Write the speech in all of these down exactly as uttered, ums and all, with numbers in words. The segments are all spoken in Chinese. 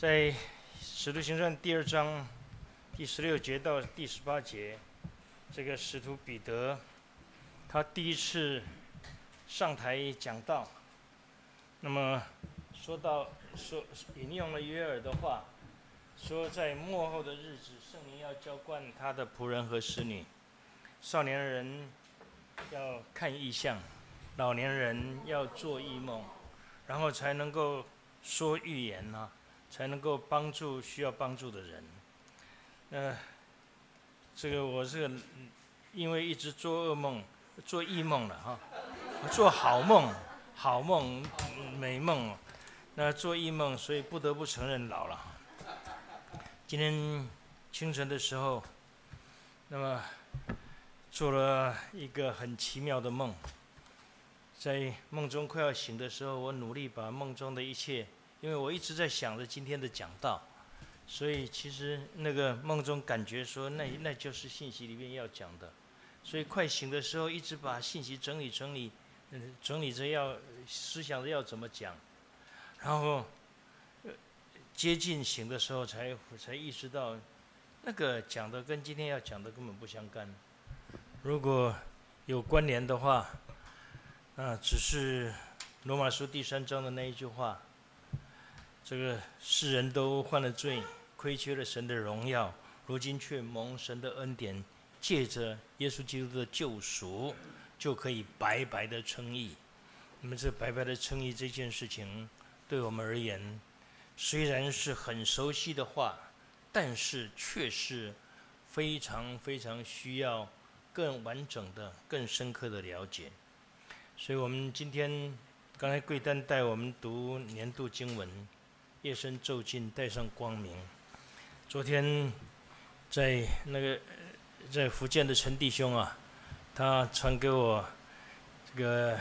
在《使徒行传》第二章第十六节到第十八节，这个使徒彼得，他第一次上台讲道，那么说到说引用了约珥的话，说在末后的日子，圣灵要浇灌他的仆人和使女，少年人要看异象，老年人要做异梦，然后才能够说预言啊，才能够帮助需要帮助的人。呃，这个我这个因为一直做噩梦、做异梦了哈，做好梦、好梦、美梦，那做异梦，所以不得不承认老了。今天清晨的时候，那么做了一个很奇妙的梦，在梦中快要醒的时候，我努力把梦中的一切，因为我一直在想着今天的讲道，所以其实那个梦中感觉说那那就是信息里面要讲的，所以快醒的时候一直把信息整理整理，嗯，整理着要思想着要怎么讲，然后接近醒的时候才才意识到，那个讲的跟今天要讲的根本不相干。如果有关联的话，啊，只是罗马书第三章的那一句话，这个世人都犯了罪，亏缺了神的荣耀，如今却蒙神的恩典，借着耶稣基督的救赎，就可以白白的称义。那么这白白的称义这件事情，对我们而言，虽然是很熟悉的话，但是却是非常非常需要更完整的、更深刻的了解。所以我们今天刚才贵丹带我们读年度经文，夜深骤尽，带上光明。昨天在那个在福建的陈弟兄啊，他传给我这个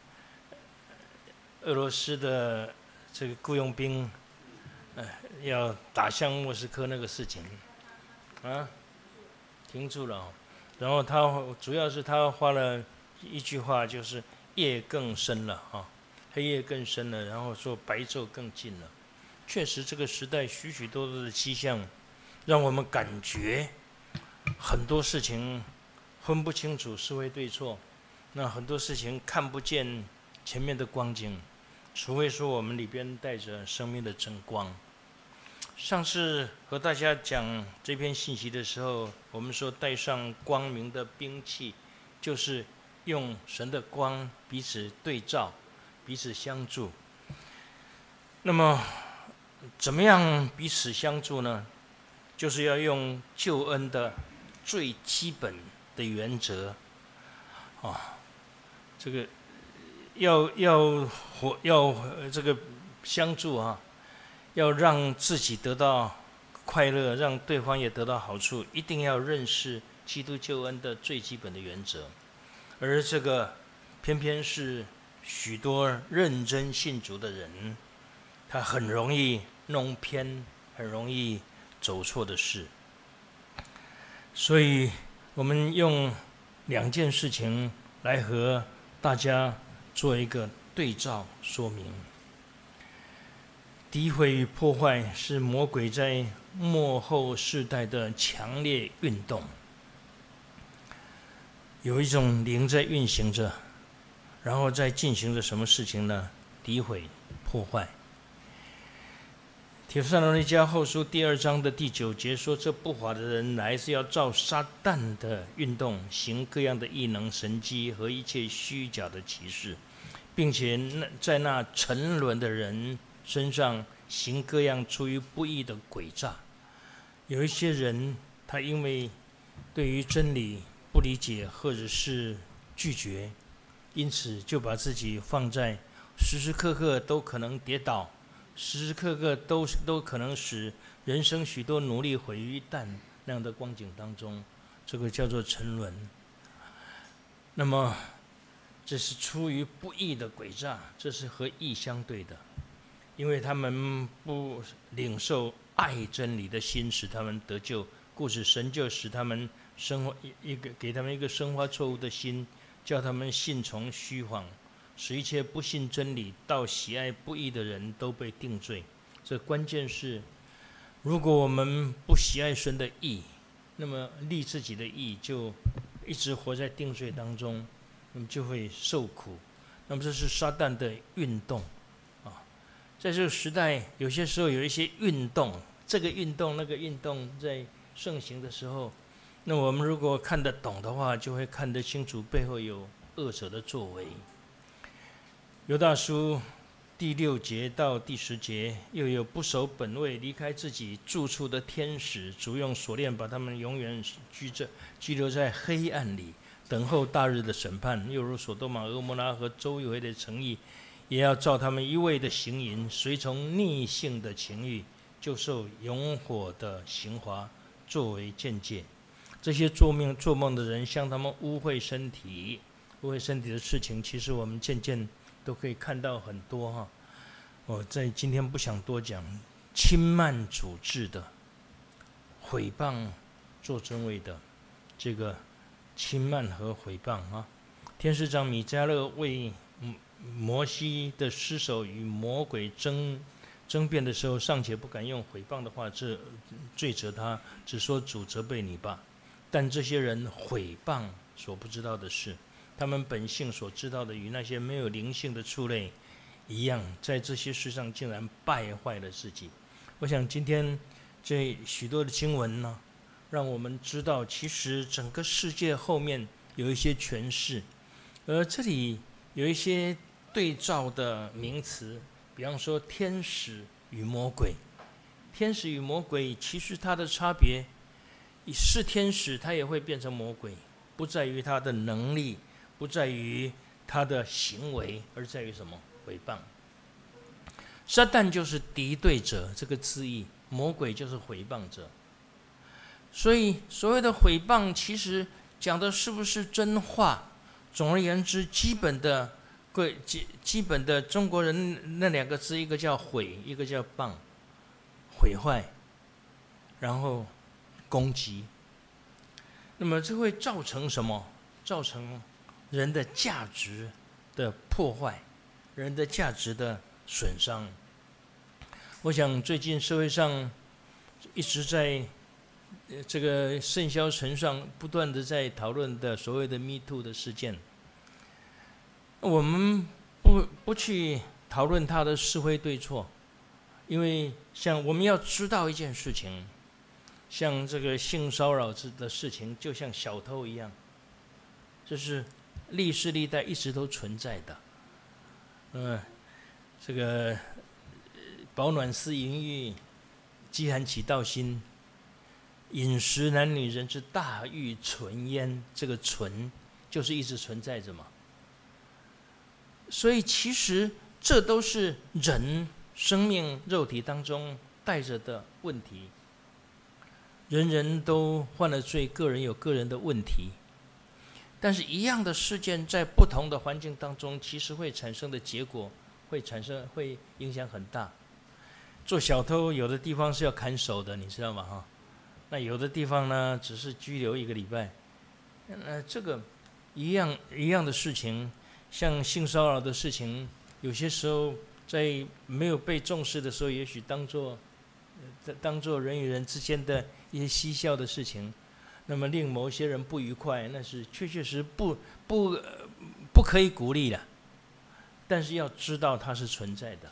俄罗斯的这个雇佣兵，呃，要打向莫斯科那个事情，啊，停住了、哦。然后他主要是他花了一句话，就是夜更深了啊，黑夜更深了，然后说白昼更近了。确实，这个时代许许多多的迹象，让我们感觉很多事情分不清楚是非对错，那很多事情看不见前面的光景，除非说我们里边带着生命的真光。上次和大家讲这篇信息的时候，我们说带上光明的兵器，就是用神的光彼此对照，彼此相助。那么怎么样彼此相助呢？就是要用救恩的最基本的原则啊，这个要要活要这个相助啊，要让自己得到快乐，让对方也得到好处，一定要认识基督救恩的最基本的原则。而这个偏偏是许多认真信主的人，他很容易弄偏，很容易走错的事。所以我们用两件事情来和大家做一个对照说明。诋毁与破坏是魔鬼在末后世代的强烈运动，有一种灵在运行着，然后在进行着什么事情呢？诋毁、破坏。帖撒罗尼迦后书第二章的第九节说：“这不法的人来是要照撒旦的运动，行各样的异能、神迹和一切虚假的奇事，并且在那沉沦的人身上行各样出于不义的诡诈。”有一些人，他因为对于真理不理解或者是拒绝，因此就把自己放在时时刻刻都可能跌倒，时时刻刻都都可能使人生许多努力毁于一旦那样的光景当中，这个叫做沉沦。那么这是出于不义的诡诈，这是和义相对的，因为他们不领受爱真理的心，使他们得救，故此神就使他们生活一个给他们一个生发错误的心，叫他们信从虚谎，使一切不信真理到喜爱不义的人都被定罪。 这关键是，如果我们不喜爱神的义，那么立自己的义，就一直活在定罪当中，那么就会受苦。那么这是撒旦的运动啊！在这个时代，有些时候有一些运动，这个运动那个运动在盛行的时候，那我们如果看得懂的话，就会看得清楚背后有恶者的作为。犹大书第六节到第十节，又有不守本位、离开自己住处的天使，主用锁链把他们永远拘着，拘留在黑暗里，等候大日的审判。又如所多玛、蛾摩拉和周围的城邑，也要照他们一味的行淫，随从逆性的情欲，就受永火的刑罚作为鉴戒。这些做梦做梦的人，向他们污秽身体，污秽身体的事情，其实我们渐渐都可以看到很多哈。我在今天不想多讲，轻慢主治的，毁谤做尊位的，这个轻慢和毁谤啊。天使长米迦勒为摩西的尸首与魔鬼争争辩的时候，尚且不敢用毁谤的话，这罪责他，只说主责备你吧。但这些人毁谤所不知道的事，他们本性所知道的，与那些没有灵性的畜类一样，在这些事上竟然败坏了自己。我想今天这许多的经文呢，让我们知道，其实整个世界后面有一些诠释，而这里有一些对照的名词，比方说天使与魔鬼。天使与魔鬼其实它的差别，是天使它也会变成魔鬼，不在于它的能力，不在于它的行为，而在于什么？毁谤。撒旦就是敌对者这个字义，魔鬼就是毁谤者。所以所谓的毁谤，其实讲的是不是真话？总而言之，基本的基基本的中国人那两个字，一个叫毁，一个叫谤，毁坏，然后攻击。那么这会造成什么？造成人的价值的破坏，人的价值的损伤。我想最近社会上一直在这个盛嚣尘上不断的在讨论的所谓的 Me Too 的事件，我们不不去讨论它的是非对错，因为像我们要知道一件事情，像这个性骚扰的事情，就像小偷一样，这是历世历代一直都存在的。嗯，这个保暖思淫欲，饥寒起盗心，饮食男女人之大欲存焉，这个存就是一直存在着嘛。所以其实这都是人生命肉体当中带着的问题。人人都犯了罪，个人有个人的问题，但是一样的事件在不同的环境当中，其实会产生的结果会产生会影响很大。做小偷有的地方是要看守的，你知道吗？哈，那有的地方呢只是拘留一个礼拜。那这个一样一样的事情，像性骚扰的事情，有些时候在没有被重视的时候，也许当作当作人与人之间的一些嬉笑的事情，那么令某些人不愉快，那是确确实不不不可以鼓励的。但是要知道它是存在的。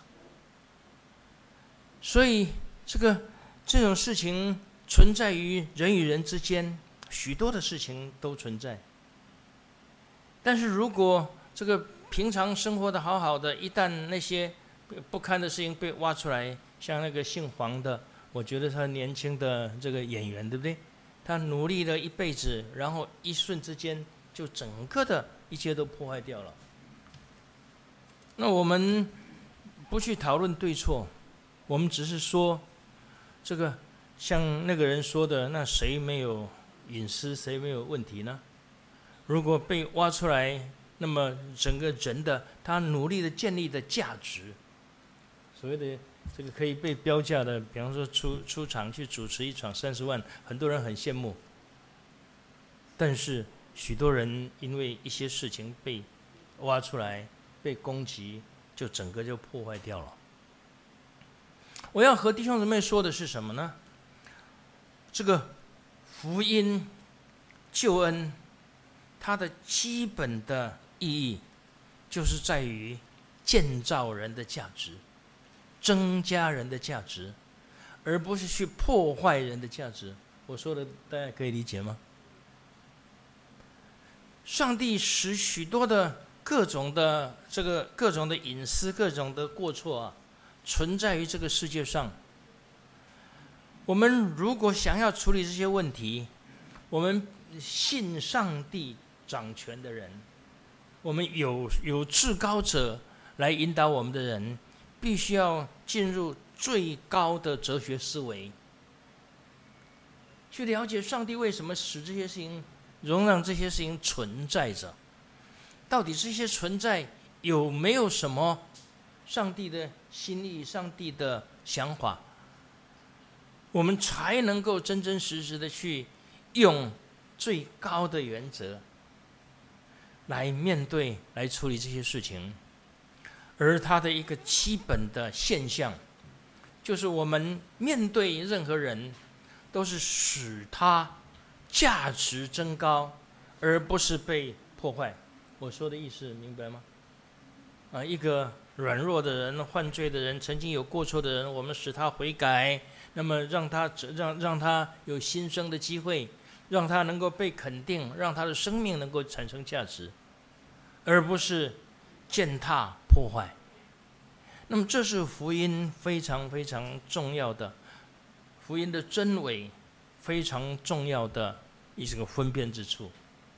所以这个这种事情存在于人与人之间，许多的事情都存在。但是如果这个平常生活的好好的，一旦那些不堪的事情被挖出来，像那个姓黄的，我觉得他年轻的这个演员，对不对？他努力了一辈子，然后一瞬之间就整个的一切都破坏掉了。那我们不去讨论对错，我们只是说，这个像那个人说的，那谁没有隐私，谁没有问题呢？如果被挖出来，那么整个人的他努力的建立的价值，所谓的这个可以被标价的，比方说出出场去主持一场三十万，很多人很羡慕。但是许多人因为一些事情被挖出来，被攻击，就整个就破坏掉了。 我要和弟兄姊妹说的是什么呢？这个福音救恩，它的基本的意义就是在于建造人的价值，增加人的价值，而不是去破坏人的价值。我说的大家可以理解吗？上帝使许多的各种的这个各种的隐私、各种的过错啊，存在于这个世界上。我们如果想要处理这些问题，我们信上帝掌权的人，我们有有至高者来引导我们的人，必须要进入最高的哲学思维，去了解上帝为什么使这些事情，容让这些事情存在着。到底这些存在有没有什么上帝的心意、上帝的想法，我们才能够真真实实的去用最高的原则来面对、来处理这些事情。而它的一个基本的现象，就是我们面对任何人，都是使他价值增高，而不是被破坏。我说的意思明白吗？啊，一个软弱的人、犯罪的人、曾经有过错的人，我们使他悔改，那么让他让让他有新生的机会，让他能够被肯定，让他的生命能够产生价值，而不是践踏破坏。那么这是福音非常非常重要的，福音的真伪非常重要的一个分辨之处。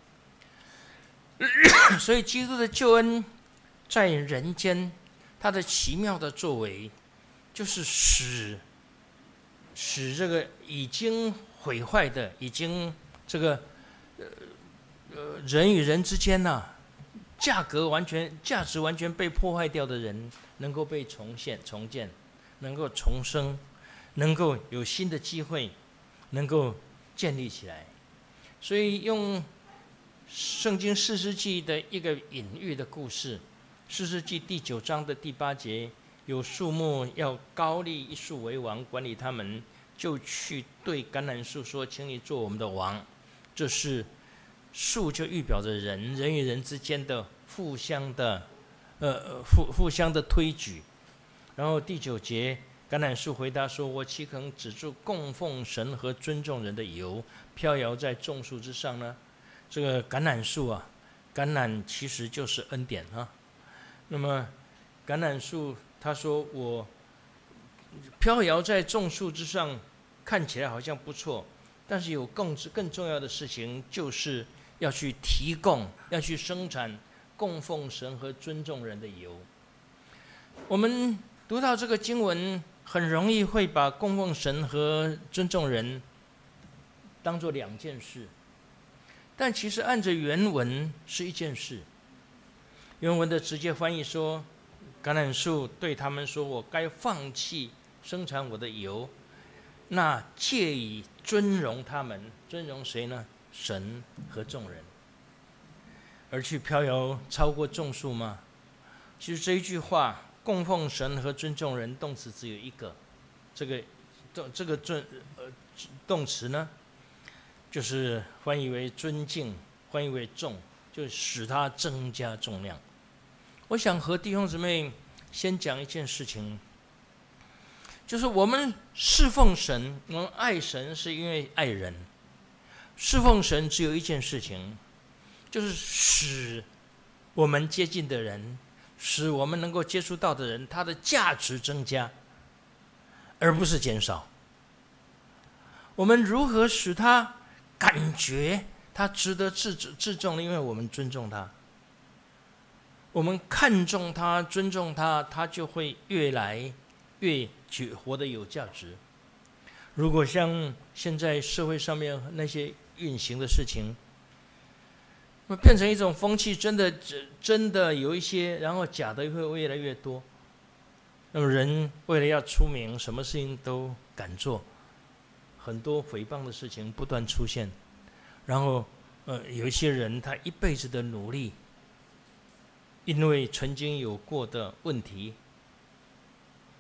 所以基督的救恩在人间，他的奇妙的作为，就是使使这个已经毁坏的、已经这个呃呃人与人之间呐、啊，价格完全、价值完全被破坏掉的人，能够被重现、重建，能够重生，能够有新的机会，能够建立起来。所以用圣经士师记的一个隐喻的故事，士师记第九章的第八节，有树木要高立一树为王，管理他们，就去对橄榄树说：“请你做我们的王。”这是树就预表着人，人与人之间的互相的呃互互相的推举。然后第九节，橄榄树回答说：“我岂肯止住供奉神和尊重人的油，飘摇在众树之上呢？”这个橄榄树啊，橄榄其实就是恩典啊。那么橄榄树他说：“我飘摇在众树之上，看起来好像不错，但是有更更重要的事情，就是要去提供，要去生产供奉神和尊重人的油。”我们读到这个经文，很容易会把供奉神和尊重人当作两件事，但其实按着原文是一件事。原文的直接翻译说，橄榄树对他们说：“我该放弃生产我的油，那借以尊荣他们。尊荣谁呢？神和众人。而去飘摇超过众树吗？”其实这一句话，供奉神和尊重人，动词只有一个。这个这个尊呃动词呢，就是翻译为尊敬，翻译为重，就使它增加重量。我想和弟兄姊妹先讲一件事情，就是我们侍奉神，我们爱神是因为爱人。侍奉神只有一件事情，就是使我们接近的人，使我们能够接触到的人，他的价值增加，而不是减少。我们如何使他感觉他值得自自重呢？因为我们尊重他，我们看重他、尊重他，他就会越来越活得有价值。如果像现在社会上面那些运行的事情，那变成一种风气，真的真的有一些，然后假的会越来越多。那么人为了要出名，什么事情都敢做，很多诽谤的事情不断出现。然后呃，有一些人他一辈子的努力，因为曾经有过的问题，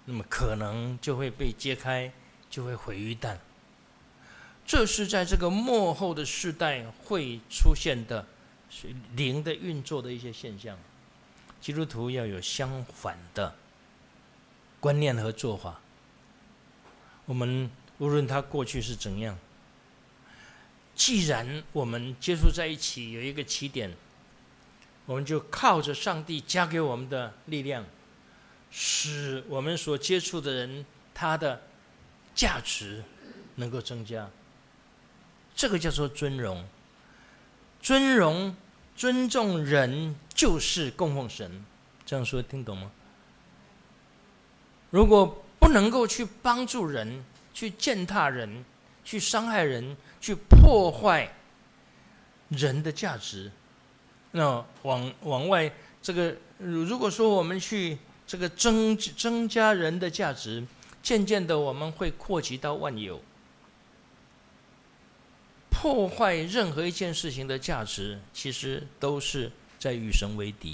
那么可能就会被揭开，就会毁于一旦。这是在这个末后的世代会出现的灵的运作的一些现象。基督徒要有相反的观念和做法。我们无论他过去是怎样，既然我们接触在一起有一个起点，我们就靠着上帝加给我们的力量，使我们所接触的人他的价值能够增加。这个叫做尊荣。尊荣尊重人就是供奉神，这样说听懂吗？如果不能够去帮助人，去践踏人，去伤害人，去破坏人的价值，那往往外这个，如果说我们去这个增增加人的价值，渐渐的我们会扩及到万有。破坏任何一件事情的价值，其实都是在与神为敌。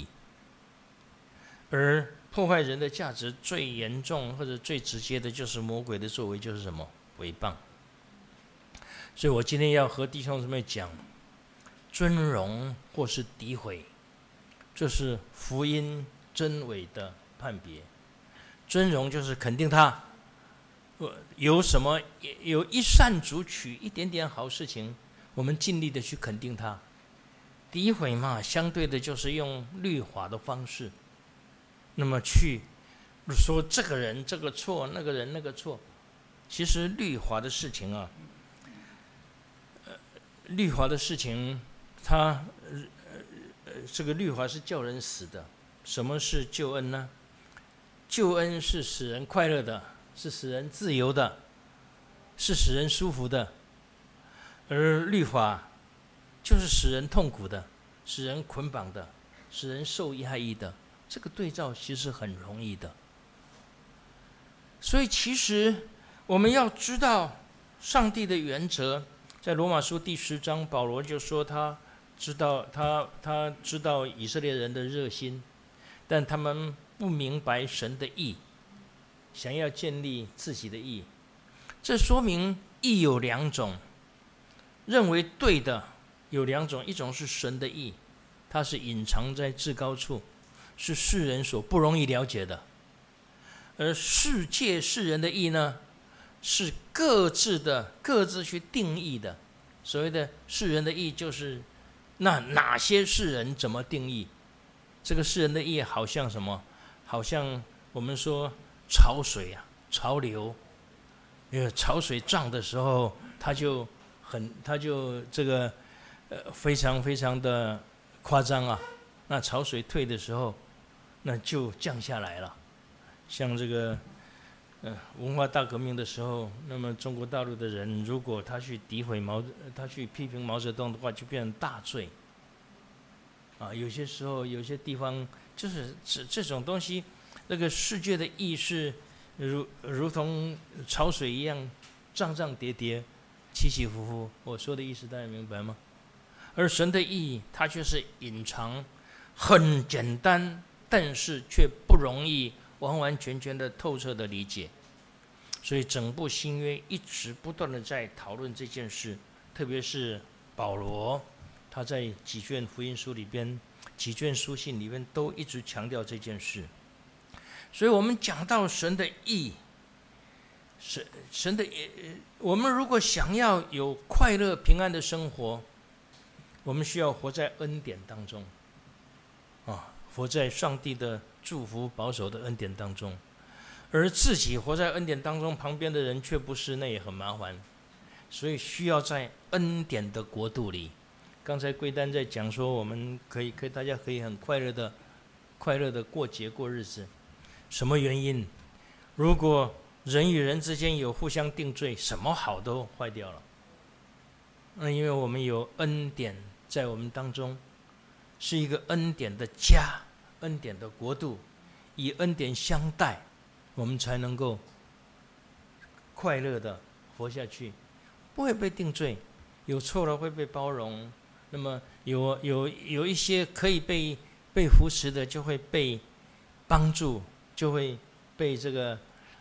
而破坏人的价值最严重或者最直接的就是魔鬼的作为，就是什么？诽谤。所以我今天要和弟兄姊妹讲，尊荣或是诋毁，这是福音真伪的判别。尊荣就是肯定他有什么，有一善足取，一点点好事情，我们尽力的去肯定他。诋毁嘛，相对的就是用律法的方式，那么去说这个人这个错，那个人那个错。其实律法的事情啊，呃，律法的事情，它呃这个律法是叫人死的。什么是救恩呢？救恩是使人快乐的，是使人自由的，是使人舒服的。而律法就是使人痛苦的，使人捆绑的，使人受压抑的。这个对照其实很容易的。所以其实我们要知道上帝的原则，在罗马书第十章，保罗就说他知道他他知道以色列人的热心，但他们不明白神的义，想要建立自己的义。这说明义有两种，认为对的有两种，一种是神的义，它是隐藏在至高处，是世人所不容易了解的。而世界世人的义呢，是各自的各自去定义的。所谓的世人的义，就是那哪些世人怎么定义？这个世人的义好像什么？好像我们说潮水啊，潮流。因为潮水涨的时候，它就很，它就这个呃非常非常的夸张啊。那潮水退的时候，那就降下来了。像这个呃文化大革命的时候，那么中国大陆的人如果他去诋毁毛，他去批评毛泽东的话，就变成大罪。啊，有些时候有些地方就是这这种东西，那个世界的意识如如同潮水一样，涨涨跌跌，起起伏伏。我说的意思大家明白吗？而神的意，它却是隐藏，很简单，但是却不容易完完全全的透彻的理解。所以整部新约一直不断的在讨论这件事，特别是保罗，他在几卷福音书里边、几卷书信里边都一直强调这件事。所以我们讲到神的义，神神的，我们如果想要有快乐平安的生活，我们需要活在恩典当中，啊，活在上帝的祝福保守的恩典当中。而自己活在恩典当中，旁边的人却不是，那也很麻烦。所以需要在恩典的国度里。刚才贵丹在讲说，我们可以，可以，大家可以很快乐的、快乐的过节过日子。什么原因？如果人与人之间有互相定罪，什么好都坏掉了。那因为我们有恩典在我们当中，是一个恩典的家，恩典的国度，以恩典相待，我们才能够快乐的活下去，不会被定罪，有错了会被包容。那么有有有一些可以被被扶持的，就会被帮助，就会被这个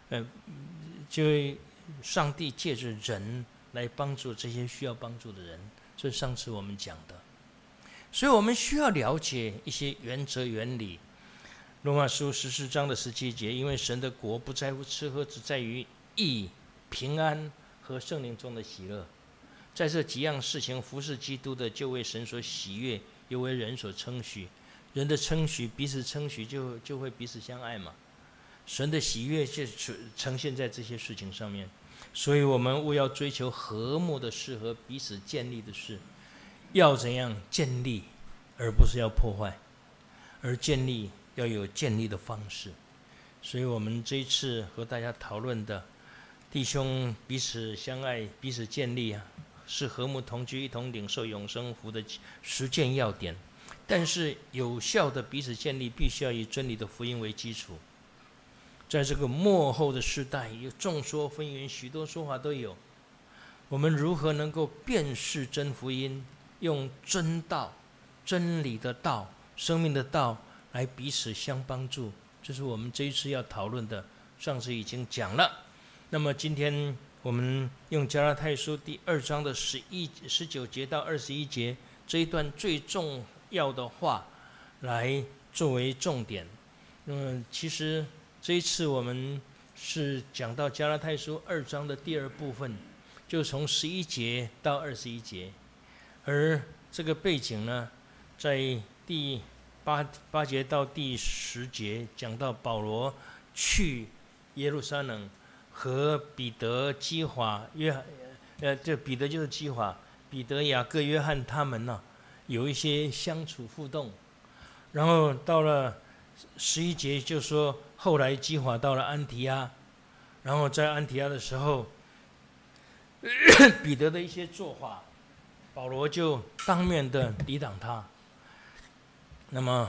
呃，就上帝借着人来帮助这些需要帮助的人，这是上次我们讲的。所以我们需要了解一些原则原理。罗马书十四章的十七节，因为神的国不在乎吃喝，只在于义、平安和圣灵中的喜乐。在这几样事情服侍基督的，就为神所喜悦，又为人所称许。人的称许，彼此称许，就就会彼此相爱嘛。神的喜悦就呈现在这些事情上面。所以我们务要追求和睦的事和彼此建立的事。要怎样建立，而不是要破坏，而建立要有建立的方式。所以我们这一次和大家讨论的弟兄彼此相爱，彼此建立啊，是和睦同居，一同领受永生福的实践要点。但是有效的彼此建立，必须要以真理的福音为基础。在这个末后的时代，有众说纷纭，许多说法都有。我们如何能够辨识真福音，用真道、真理的道、生命的道来彼此相帮助？这是我们这一次要讨论的。上次已经讲了。那么今天我们用加拉太书第二章的十一、十九节到二十一节这一段最重要的话来作为重点。嗯，其实这一次我们是讲到加拉太书二章的第二部分，就从十一节到二十一节。而这个背景呢，在第八八节到第十节讲到保罗去耶路撒冷和彼得、基华、约，呃，这彼得就是基华，彼得、雅各、约翰他们呢、啊、有一些相处互动。然后到了十一节就说，后来基华到了安提阿，然后在安提阿的时候，彼得的一些做法，保罗就当面的抵挡他。那么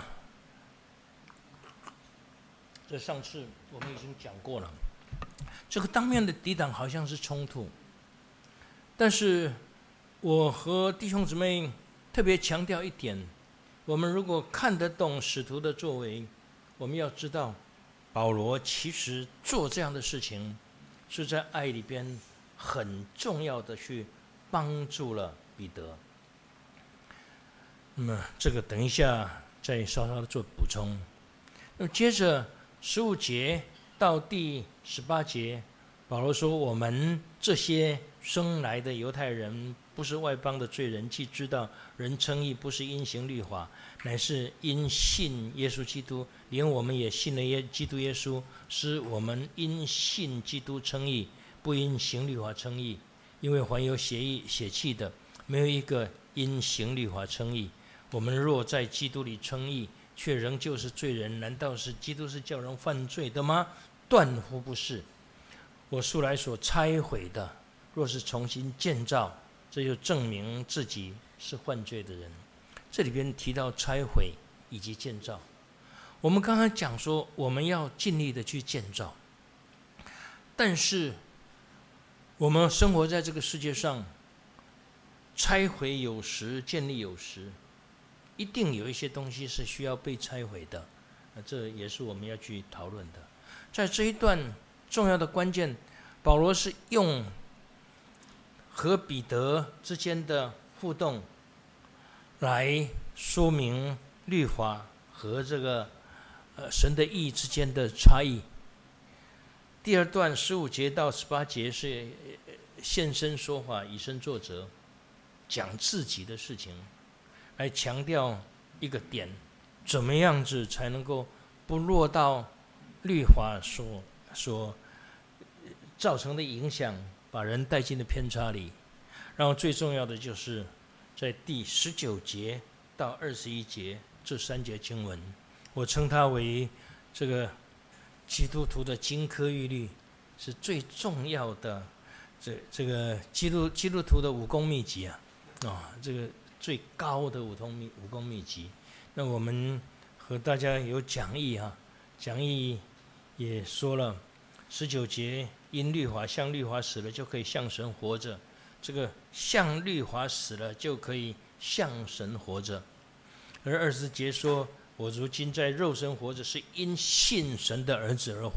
这上次我们已经讲过了，这个当面的抵挡好像是冲突，但是我和弟兄姊妹特别强调一点，我们如果看得懂使徒的作为，我们要知道保罗其实做这样的事情是在爱里边很重要的去帮助了彼得。那么这个等一下再稍稍的做补充。那么接着十五节到第十八节，保罗说，我们这些生来的犹太人，不是外邦的罪人，既知道人称义不是因行律法，乃是因信耶稣基督，连我们也信了耶基督耶稣，使我们因信基督称义，不因行律法称义。因为凡有血义血气的，没有一个因行律法称义。我们若在基督里称义，却仍旧是罪人，难道是基督是叫人犯罪的吗？断乎不是。我素来所拆毁的，若是重新建造，这就证明自己是犯罪的人。这里边提到拆毁以及建造，我们刚刚讲说我们要尽力的去建造，但是我们生活在这个世界上，拆毁有时，建立有时，一定有一些东西是需要被拆毁的，这也是我们要去讨论的。在这一段重要的关键，保罗是用和彼得之间的互动来说明律法和这个呃神的义之间的差异。第二段十五节到十八节是现身说法，以身作则，讲自己的事情，来强调一个点，怎么样子才能够不落到律法所所造成的影响，把人带进了偏差里。然后最重要的就是在第十九节到二十一节这三节经文，我称它为这个基督徒的金科玉律，是最重要的这这个基督基督徒的武功秘籍啊，哦，这个最高的武功秘武功秘籍。那我们和大家有讲义啊，讲义也说了，十九节因律法向律法死了，就可以向神活着。这个向律法死了，就可以向神活着。而二十节说，我如今在肉身活着，是因信神的儿子而活。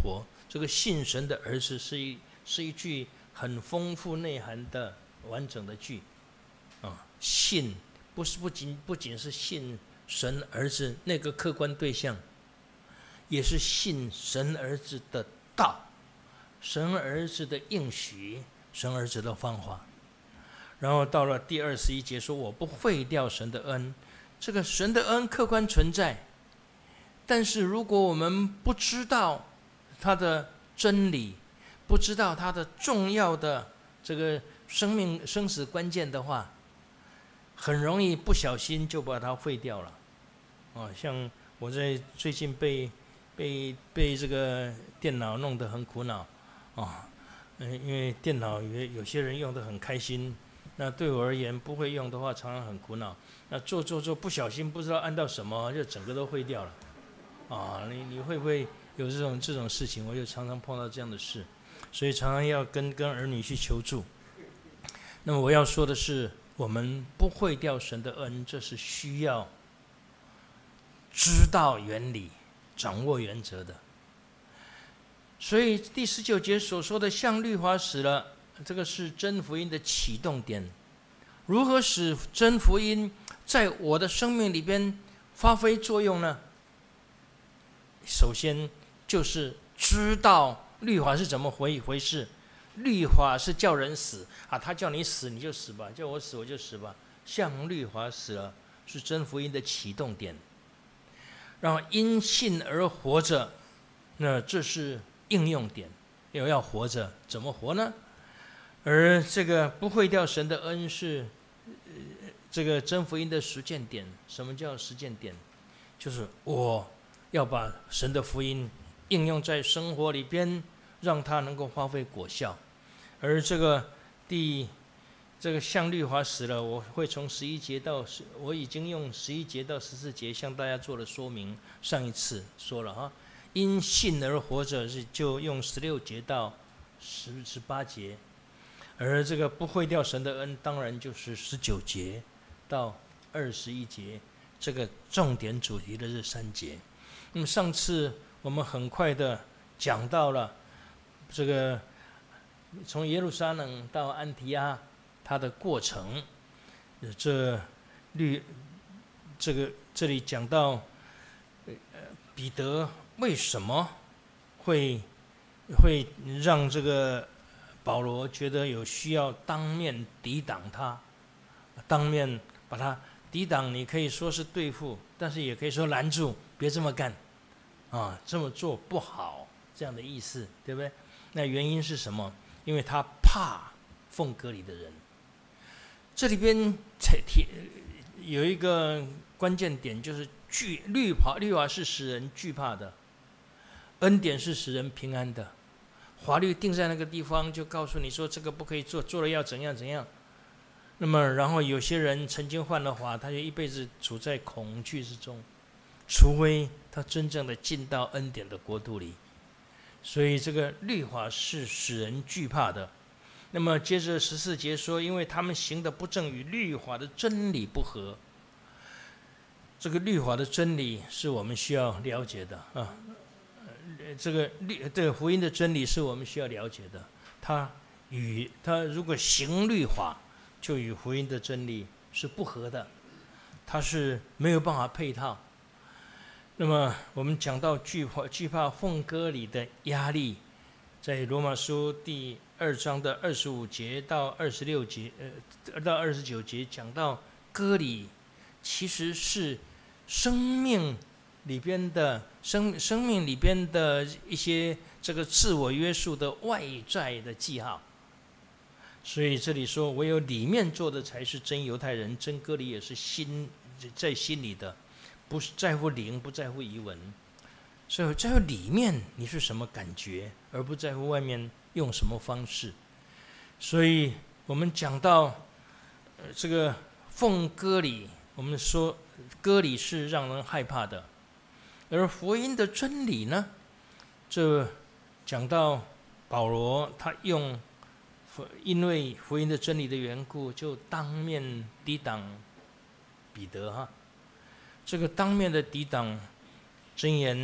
这个信神的儿子是一是一句很丰富内涵的完整的句啊，信不是不仅不仅是信神儿子那个客观对象，也是信神儿子的道，神儿子的应许，神儿子的方法。然后到了第二十一节说，我不废掉神的恩。这个神的恩客观存在，但是如果我们不知道他的真理，不知道他的重要的这个生命生死关键的话，很容易不小心就把它废掉了。哦，像我在最近被被被这个电脑弄得很苦恼啊，嗯，因为电脑有有些人用得很开心，那对我而言不会用的话，常常很苦恼。那做做做不小心不知道按到什么，就整个都废掉了。啊，你你会不会有这种这种事情？我就常常碰到这样的事，所以常常要跟跟儿女去求助。那么我要说的是，我们不会掉神的恩，这是需要知道原理、掌握原则的。所以第十九节所说的像律法死了，这个是真福音的启动点。如何使真福音在我的生命里边发挥作用呢？首先就是知道律法是怎么回回事。律法是叫人死啊，他叫你死你就死吧，叫我死我就死吧。像律法死了，是真福音的启动点。然后因信而活着，那这是应用点。又要活着，怎么活呢？而这个不会掉神的恩是这个真福音的实践点。什么叫实践点？就是我要把神的福音应用在生活里边，让它能够发挥果效。而这个第这个像律法死了，我会从十一节到我已经用十一节到十四节向大家做了说明。上一次说了哈，因信而活着是就用十六节到十十八节。而这个不会掉神的恩，当然就是十九节到二十一节，这个重点主题的这三节。那么上次我们很快的讲到了这个从耶路撒冷到安提阿它的过程，这律这个这里讲到，呃，彼得为什么会会让这个保罗觉得有需要当面抵挡他，当面把他抵挡，你可以说是对付，但是也可以说拦住，别这么干，啊，这么做不好，这样的意思，对不对？那原因是什么？因为他怕奉割礼的人。这里边有一个关键点，就是惧律法，律法是使人惧怕的，恩典是使人平安的。法律定在那个地方，就告诉你说这个不可以做，做了要怎样怎样。那么，然后有些人曾经犯了法，他就一辈子处在恐惧之中，除非他真正的进到恩典的国度里。所以这个律法是使人惧怕的。那么接着十四节说，因为他们行的不正，与律法的真理不合。这个律法的真理是我们需要了解的啊。这个律这个福音的真理是我们需要了解的。他与他如果行律法，就与福音的真理是不合的，它是没有办法配套。那么我们讲到惧怕惧怕奉割礼的压力，在罗马书第二章的二十五节到二十六节，呃，到二十九节讲到割礼其实是生命里边的生生命里边的一些这个自我约束的外在的记号。所以这里说，唯有里面做的才是真犹太人，真割礼也是心在心里的，不是在乎灵，不在乎仪文。所以在乎里面你是什么感觉，而不在乎外面用什么方式。所以我们讲到、呃、这个奉割礼，我们说割礼是让人害怕的，而福音的真理呢，这讲到保罗他用因为福音的真理的缘故，就当面抵挡彼得哈。这个当面的抵挡，箴言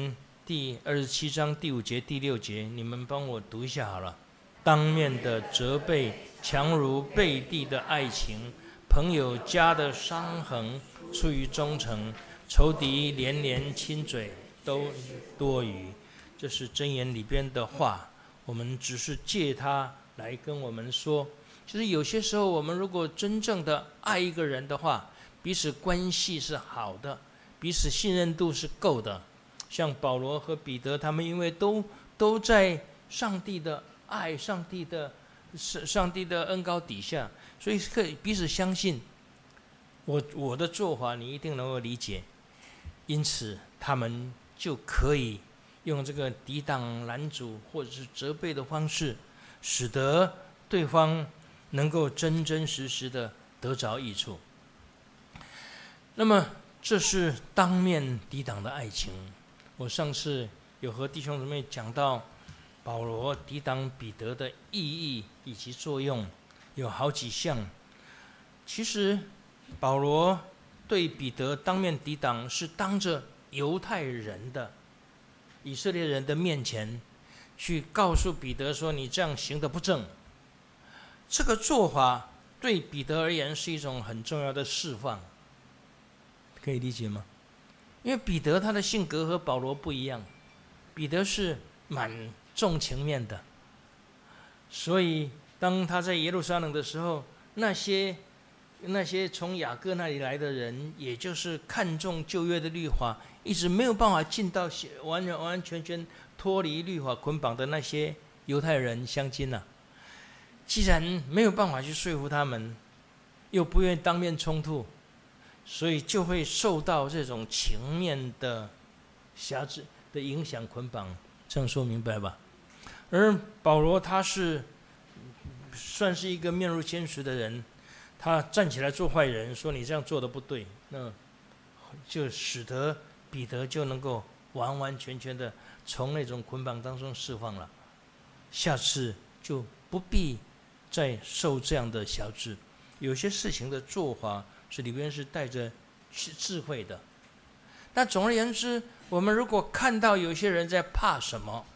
第二十七章第五节、第六节，你们帮我读一下好了。当面的责备，强如背地的爱情；朋友家的伤痕，出于忠诚；仇敌连连亲嘴，都多余。这是箴言里边的话，我们只是借它来跟我们说，就是有些时候我们如果真正的爱一个人的话，彼此关系是好的，彼此信任度是够的。像保罗和彼得，他们因为都都在上帝的爱、上帝的上帝的恩膏底下，所以可以彼此相信。我我的做法你一定能够理解，因此他们就可以用这个抵挡、拦阻或者是责备的方式，使得对方能够真真实实的得着益处。那么这是当面抵挡的爱情。我上次有和弟兄姊妹讲到保罗抵挡彼得的意义以及作用，有好几项。其实保罗对彼得当面抵挡，是当着犹太人的以色列人的面前去告诉彼得说，你这样行得不正。这个做法对彼得而言是一种很重要的释放，可以理解吗？因为彼得他的性格和保罗不一样，彼得是蛮重情面的，所以当他在耶路撒冷的时候，那些那些从雅各那里来的人，也就是看重旧约的律法，一直没有办法进到完完完全全脱离律法捆绑的那些犹太人乡亲啊，既然没有办法去说服他们，又不愿意当面冲突，所以就会受到这种情面的辖制的影响捆绑，这样说明白吧？而保罗他是算是一个面如坚石的人，他站起来做坏人，说你这样做的不对，那就使得彼得就能够完完全全的从那种捆绑当中释放了，下次就不必再受这样的辖制。有些事情的做法是里边是带着智慧的。但总而言之，我们如果看到有些人在怕什么，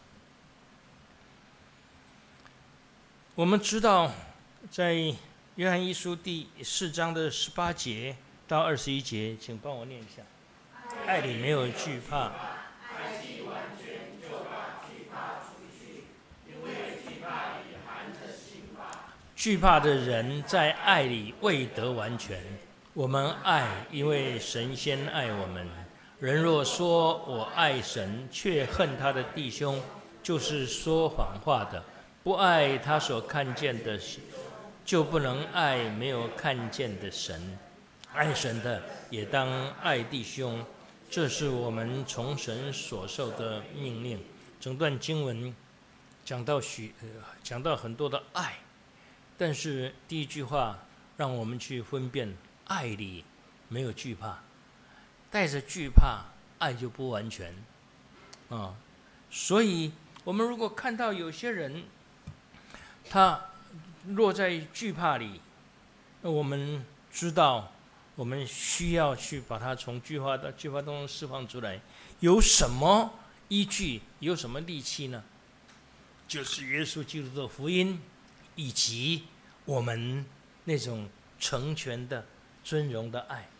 我们知道在约翰一书第四章的十八节到二十一节，请帮我念一下。爱里没有惧怕， 爱既完全，就把惧怕除去，因为惧怕里含着刑罚。 惧怕的人在爱里未得完全。我们爱，因为神先爱我们。人若说我爱神，却恨他的弟兄，就是说谎话的。不爱他所看见的，就不能爱没有看见的神。爱神的也当爱弟兄，这是我们从神所受的命令。整段经文讲到许、呃、讲到很多的爱，但是第一句话让我们去分辨，爱里没有惧怕，带着惧怕，爱就不完全啊。所以我们如果看到有些人他落在惧怕里，那我们知道我们需要去把他从惧怕的惧怕当中释放出来。有什么依据，有什么利器呢？就是耶稣基督的福音，以及我们那种成全的尊荣的爱。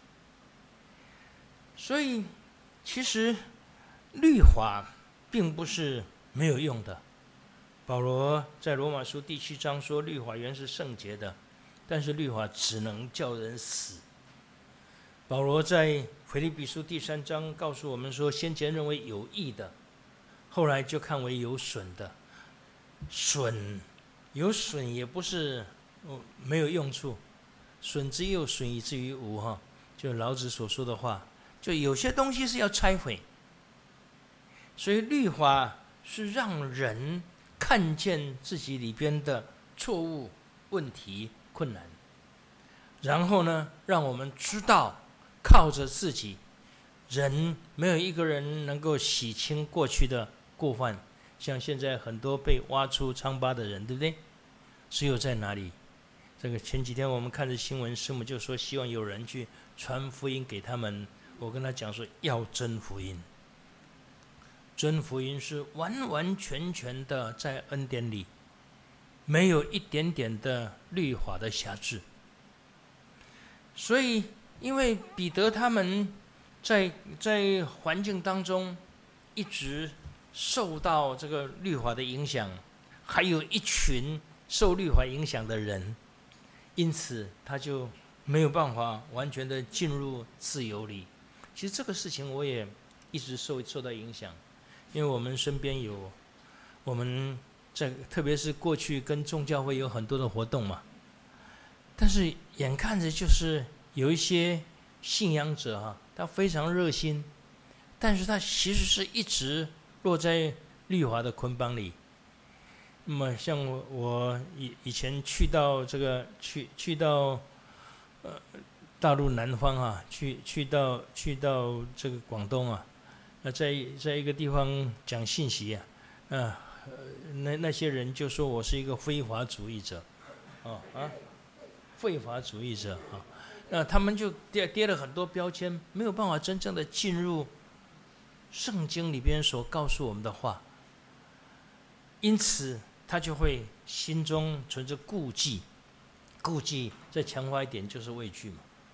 所以其实律法并不是没有用的。保罗在罗马书第七章说，律法原是圣洁的，但是律法只能叫人死。保罗在腓立比书第三章告诉我们说，先前认为有益的，后来就看为有损的。损有损也不是没有用处，损之又损以至于无，哈，就老子所说的话，就有些东西是要拆毁。所以律法是让人看见自己里边的错误、问题、困难，然后呢，让我们知道靠着自己，人没有一个人能够洗清过去的过犯。像现在很多被挖出疮疤的人，对不对？只有在哪里？这个前几天我们看着新闻，师母就说希望有人去传福音给他们。我跟他讲说，要真福音， 真福音是完完全全的在恩典里，没有一点点的律法的辖制。所以因为彼得他们在在环境当中一直受到这个律法的影响，还有一群受律法影响的人，因此他就没有办法完全的进入自由里。其实这个事情我也一直受受到影响，因为我们身边有我们在特别是过去跟众教会有很多的活动嘛，但是眼看着就是有一些信仰者啊，他非常热心，但是他其实是一直落在律法的捆绑里。那么像我我以以前去到这个去去到呃大陆南方啊，去去到去到这个广东啊，那在在一个地方讲信息啊，呃，那那些人就说我是一个非法主义者，哦啊，非法主义者啊，那他们就跌跌了很多标签，没有办法真正的进入圣经里边所告诉我们的话，因此他就会心中存着顾忌，顾忌再强化一点就是畏惧嘛。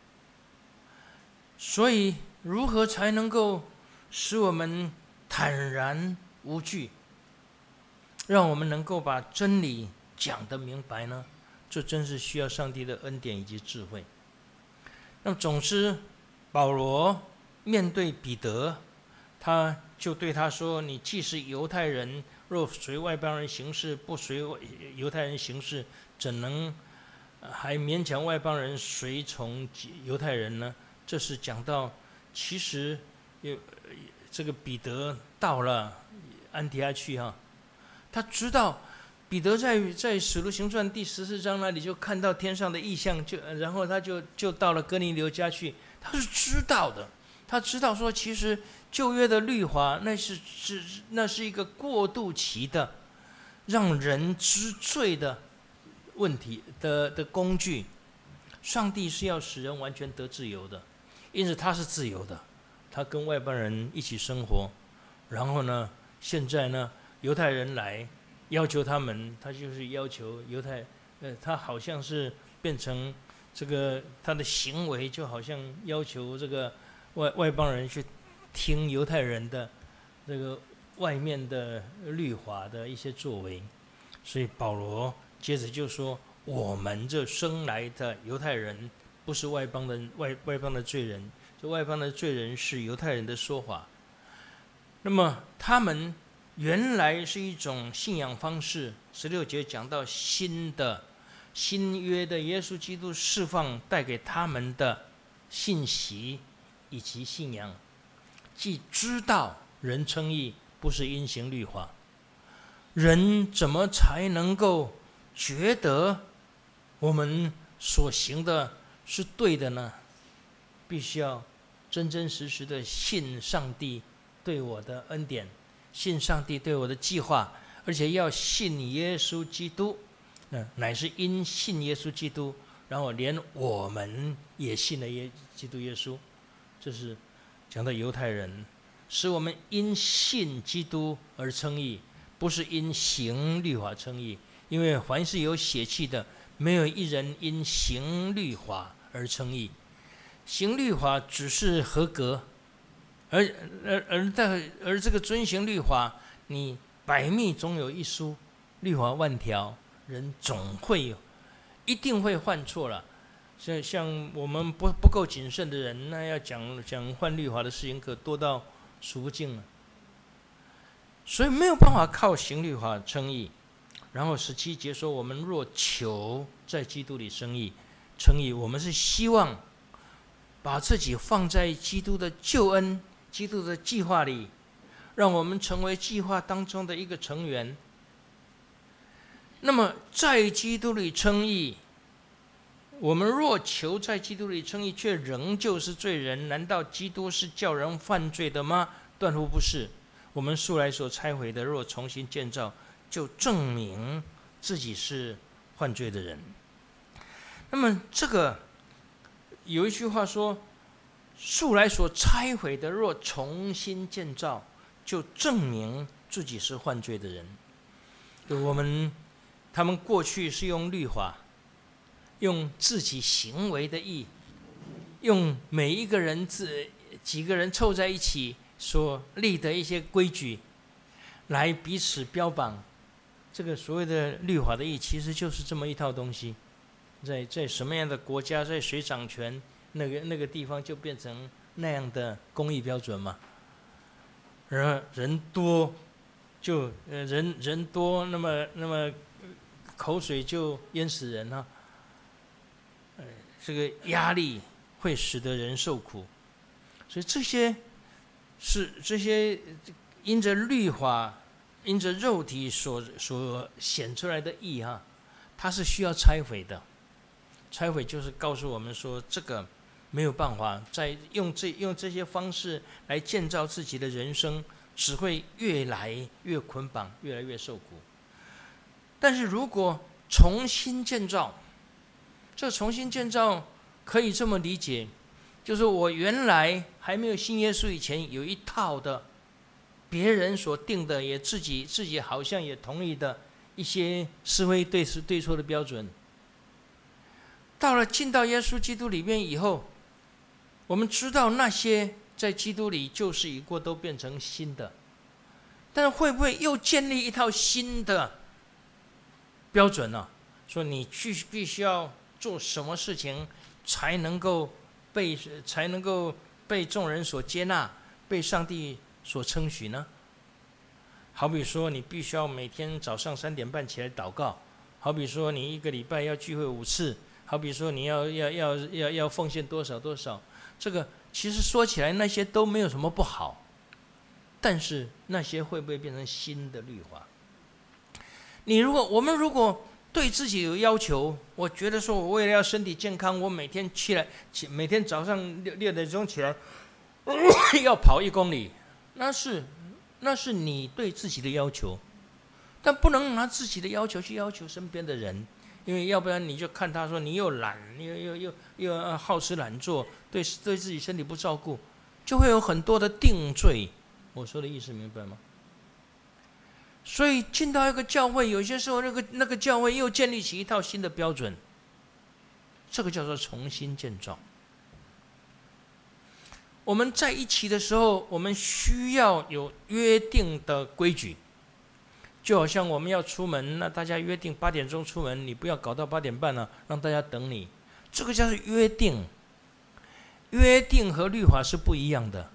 所以如何才能够使我们坦然无惧，让我们能够把真理讲得明白呢？这真是需要上帝的恩典以及智慧。那么总之保罗面对彼得，他就对他说，你既是犹太人，若随外邦人行事，不随犹太人行事，怎能还勉强外邦人随从犹太人呢？这是讲到其实有这个彼得到了安提阿去哈，他知道彼得在在使徒行传第十四章那里就看到天上的异象，就然后他就就到了哥尼流家去，他是知道的，他知道说其实旧约的律法那是是那是一个过渡期的让人知罪的问题的的工具，上帝是要使人完全得自由的，因此他是自由的，他跟外邦人一起生活，然后呢现在呢犹太人来要求他们，他就是要求犹太呃他好像是变成这个他的行为就好像要求这个外外邦人去听犹太人的这个外面的律法的一些作为。所以保罗接着就说，我们这生来的犹太人不是外邦的外外邦的罪人，这外邦的罪人是犹太人的说法。那么他们原来是一种信仰方式，十六节讲到新的新约的耶稣基督释放带给他们的信息以及信仰，既知道人称义不是因行律法，人怎么才能够觉得我们所行的是对的呢？必须要真真实实的信上帝对我的恩典，信上帝对我的计划，而且要信耶稣基督，嗯，乃是因信耶稣基督，然后连我们也信了耶基督耶稣。这是讲到犹太人，使我们因信基督而称义，不是因行律法称义，因为凡是有血气的，没有一人因行律法而称义。行律法只是合格，而而而在而这个遵行律法，你百密总有一疏，律法万条，人总会有，一定会犯错了。像像我们不不够谨慎的人，那要讲讲犯律法的事情，可多到数不尽了。所以没有办法靠行律法称义。然后十七节说，我们若求在基督里称义，称义，我们是希望把自己放在基督的救恩、基督的计划里，让我们成为计划当中的一个成员。那么在基督里称义，我们若求在基督里称义，却仍旧是罪人，难道基督是叫人犯罪的吗？断乎不是。我们素来所拆毁的，若重新建造，就证明自己是犯罪的人。那么这个有一句话说，素来所拆毁的，若重新建造， 就证明自己是犯罪的人。我们他们过去是用律法，用自己行为的义，用每一个人自几个人凑在一起所立的一些规矩来彼此标榜。这个所谓的律法的义，其实就是这么一套东西。在在什么样的国家，在谁掌权，那个那个地方就变成那样的公义标准嘛。而人多就呃人人多，那么那么口水就淹死人啊。呃，这个压力会使得人受苦，所以这些是这些因着律法、因着肉体所所显出来的义哈，它是需要拆毁的。拆毁就是告诉我们说，这个没有办法再用这用这些方式来建造自己的人生，只会越来越捆绑，越来越受苦。但是如果重新建造，这重新建造可以这么理解，就是我原来还没有信耶稣以前，有一套的别人所定的，也自己自己好像也同意的一些是非对对错的标准。到了进到耶稣基督里面以后，我们知道那些在基督里旧事已过，都变成新的。但是会不会又建立一套新的标准呢、啊？说你去必须要做什么事情才能够被才能够被众人所接纳，被上帝所称许呢？好比说，你必须要每天早上三点半起来祷告；好比说，你一个礼拜要聚会五次；好比说，你要要要要要奉献多少多少。这个其实说起来，那些都没有什么不好，但是那些会不会变成新的律法？你如果我们如果对自己有要求，我觉得说我为了要身体健康，我每天起来起每天早上六六点钟起来、呃、要跑一公里，那是那是你对自己的要求，但不能拿自己的要求去要求身边的人，因为要不然你就看他说你又懒，又又又又好吃懒做，对对自己身体不照顾，就会有很多的定罪。我说的意思明白吗？所以进到一个教会，有些时候那个那个教会又建立起一套新的标准，这个叫做重新建造。我们在一起的时候，我们需要有约定的规矩，就好像我们要出门，那大家约定八点钟出门，你不要搞到八点半了，让大家等你，这个叫做约定。约定和律法是不一样的。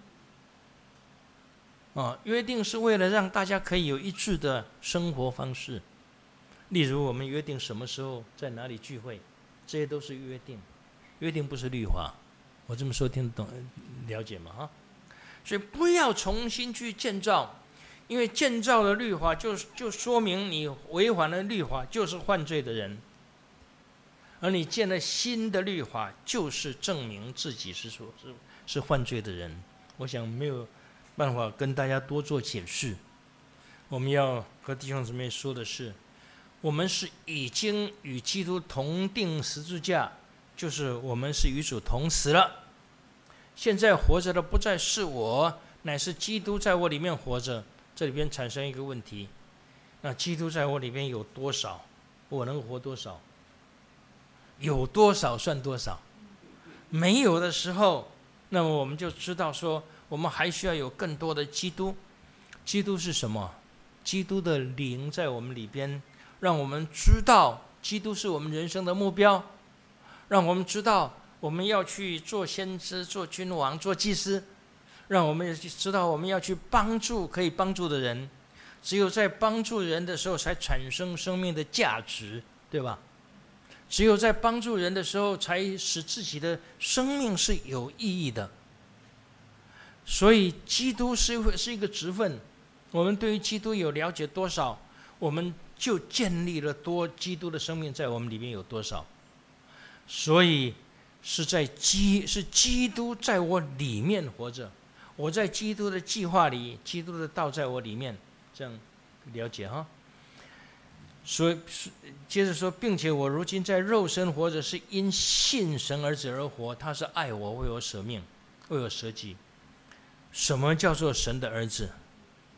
啊，约定是为了让大家可以有一致的生活方式。例如，我们约定什么时候在哪里聚会，这些都是约定。约定不是律法。我这么说听得懂、了解吗？哈，所以不要重新去建造，因为建造的律法就就说明你违反了律法，就是犯罪的人。而你建了新的律法，就是证明自己是说是是犯罪的人。我想没有办法跟大家多做解释。我们要和弟兄姊妹说的是，我们是已经与基督同定十字架，就是我们是与主同死了。现在活着的不再是我，乃是基督在我里面活着。这里边产生一个问题，那基督在我里面有多少？我能活多少？有多少算多少？没有的时候，那么我们就知道说，我们还需要有更多的基督。基督是什么？基督的灵在我们里边，让我们知道基督是我们人生的目标，让我们知道我们要去做先知、做君王、做祭司，让我们知道我们要去帮助可以帮助的人。只有在帮助人的时候，才产生生命的价值，对吧？只有在帮助人的时候，才使自己的生命是有意义的。所以基督是是一个职分，我们对于基督有了解多少，我们就建立了多基督的生命在我们里面有多少。所以是在基是基督在我里面活着，我在基督的计划里，基督的道在我里面，这样了解哈。所以接着说，并且我如今在肉身活着，是因信神儿子而活，他是爱我，为我舍命，为我舍己。什么叫做神的儿子？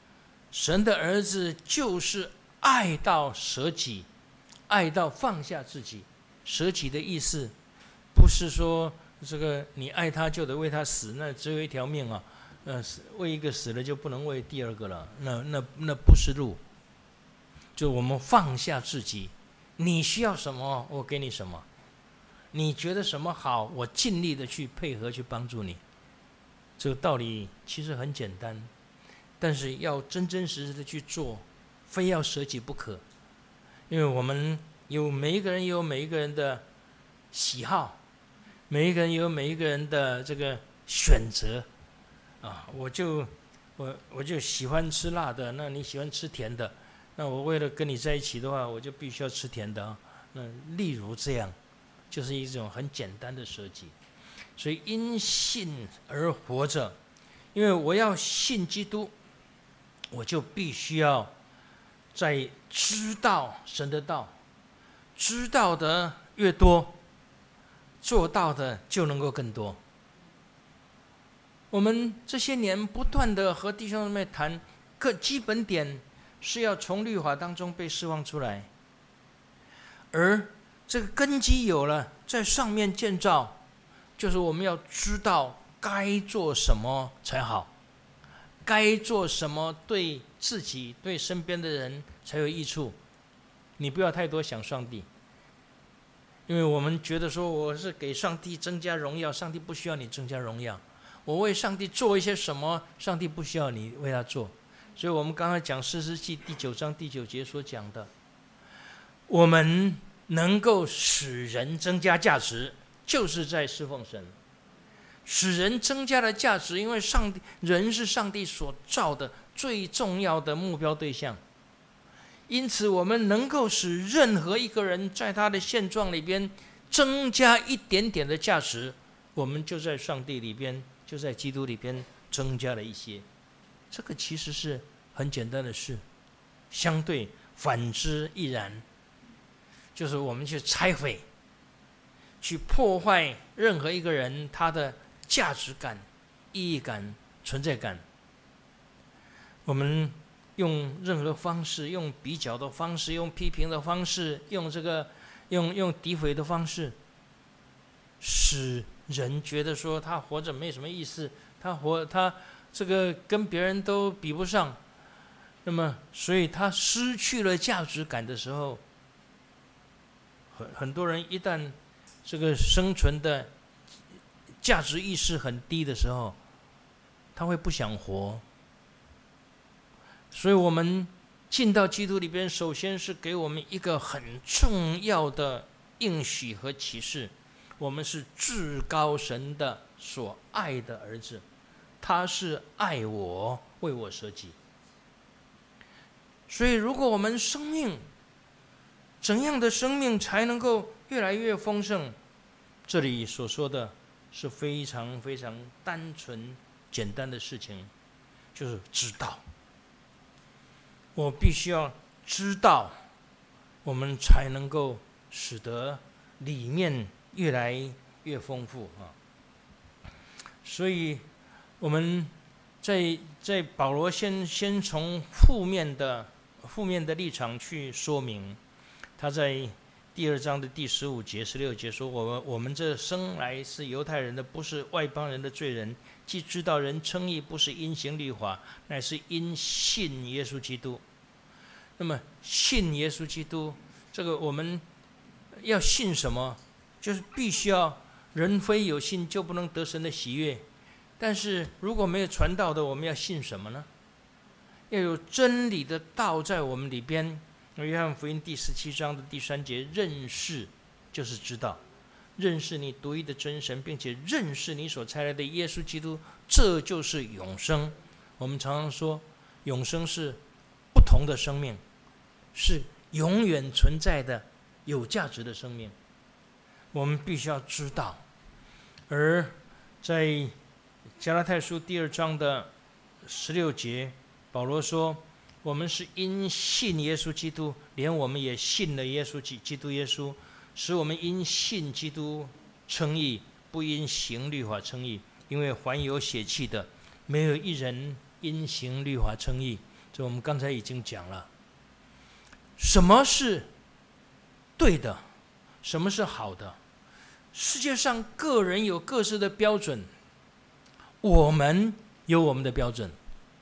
神的儿子就是爱到舍己，爱到放下自己。舍己的意思不是说这个你爱他就得为他死，那只有一条命啊，呃，为一个死了就不能为第二个了，那那那不是路。就我们放下自己，你需要什么我给你什么，你觉得什么好我尽力的去配合去帮助你。这个道理其实很简单，但是要真真实实的去做，非要舍己不可。因为我们有每一个人有每一个人的喜好，每一个人有每一个人的这个选择啊，我就我我就喜欢吃辣的，那你喜欢吃甜的，那我为了跟你在一起的话，我就必须要吃甜的啊。那例如这样，就是一种很简单的舍己。所以因信而活着，因为我要信基督，我就必须要在知道神的道，知道的越多，做到的就能够更多。我们这些年不断的和弟兄姊妹谈，各基本点是要从律法当中被释放出来，而这个根基有了，在上面建造，就是我们要知道该做什么才好，该做什么对自己对身边的人才有益处。你不要太多想上帝，因为我们觉得说我是给上帝增加荣耀，上帝不需要你增加荣耀。我为上帝做一些什么，上帝不需要你为他做。所以我们刚才讲士师记第九章第九节所讲的，我们能够使人增加价值，就是在侍奉神，使人增加了价值。因为上帝人是上帝所造的最重要的目标对象，因此我们能够使任何一个人在他的现状里边增加一点点的价值，我们就在上帝里边，就在基督里边增加了一些。这个其实是很简单的事，相对反之亦然，就是我们去拆毁，去破坏任何一个人他的价值感、意义感、存在感。我们用任何方式，用比较的方式，用批评的方式，用这个用用诋毁的方式，使人觉得说他活着没什么意思，他活他这个跟别人都比不上，那么所以他失去了价值感的时候，很很多人一旦这个生存的价值意识很低的时候，他会不想活。所以我们进到基督里边，首先是给我们一个很重要的应许和启示，我们是至高神的所爱的儿子，他是爱我，为我舍己。所以如果我们生命怎样的生命才能够越来越丰盛，这里所说的是非常非常单纯简单的事情，就是知道。我必须要知道，我们才能够使得里面越来越丰富啊。所以我们在在保罗先先从负面的负面的立场去说明，他在第二章的第十五节、十六节说：“我们我们这生来是犹太人的，不是外邦人的罪人，既知道人称义不是因行律法，乃是因信耶稣基督。”那么信耶稣基督，这个我们要信什么？就是必须要人非有信就不能得神的喜悦。但是如果没有传道的，我们要信什么呢？要有真理的道在我们里边。约翰福音第十七章的第三节，认识就是知道，认识你独一的真神，并且认识你所差来的耶稣基督，这就是永生。我们常常说，永生是不同的生命，是永远存在的有价值的生命，我们必须要知道。而在加拉太书第二章的十六节，保罗说，我们是因信耶稣基督，连我们也信了耶稣基督耶稣，使我们因信基督称义，不因行律法称义。因为凡有血气的，没有一人因行律法称义， 这我们刚才已经讲了，什么是对的，什么是好的。世界上个人有各自的标准，我们有我们的标准。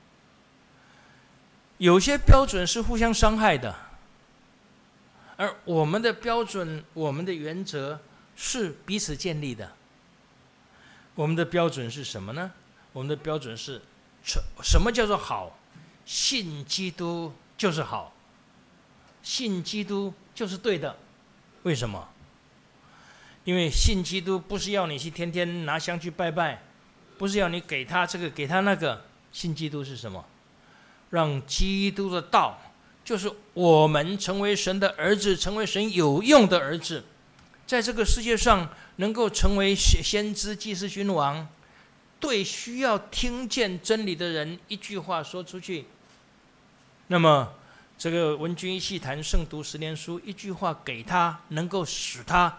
有些标准是互相伤害的，而我们的标准，我们的原则是彼此建立的。我们的标准是什么呢？我们的标准是什么叫做好？信基督就是好，信基督就是对的。为什么？因为信基督不是要你去天天拿香去拜拜，不是要你给他这个给他那个。信基督是什么？让基督的道，就是我们成为神的儿子，成为神有用的儿子，在这个世界上能够成为先知、祭司、君王，对需要听见真理的人一句话说出去。那么这个文君一细谈圣读十年书，一句话给他，能够使他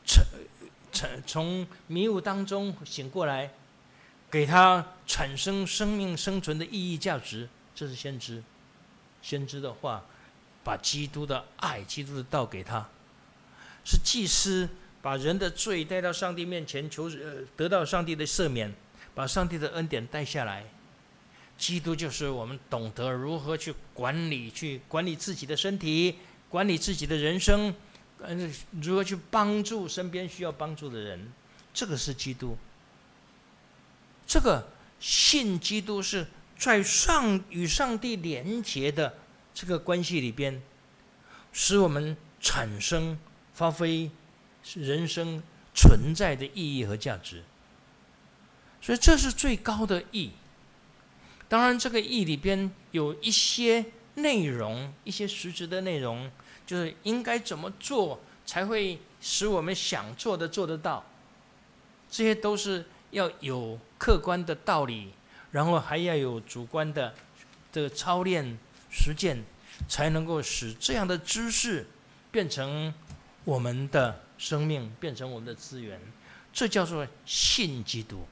从迷雾当中醒过来，给他产生生命生存的意义价值。这是先知，先知的话，把基督的爱、基督的道给他；是祭司，把人的罪带到上帝面前，求呃得到上帝的赦免，把上帝的恩典带下来。基督就是我们懂得如何去管理、去管理自己的身体，管理自己的人生，如何去帮助身边需要帮助的人。这个是基督。这个信基督是在上与上帝连结的这个关系里边，使我们产生发挥人生存在的意义和价值。所以这是最高的义。当然这个义里边有一些内容，一些实质的内容，就是应该怎么做才会使我们想做的做得到。这些都是要有客观的道理，然后还要有主观的这个操练实践，才能够使这样的知识变成我们的生命，变成我们的资源。这叫做信基督。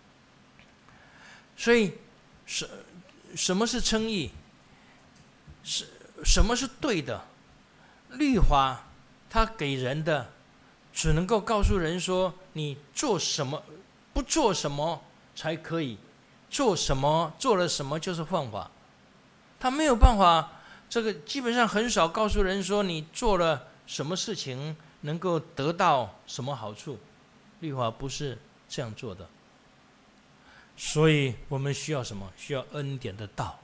所以什什么是称义？是什么是对的？律法它给人的只能够告诉人说，你做什么，不做什么才可以，做什么做了什么就是犯法。他没有办法，这个基本上很少告诉人说，你做了什么事情能够得到什么好处。律法不是这样做的。所以我们需要什么？需要恩典的道。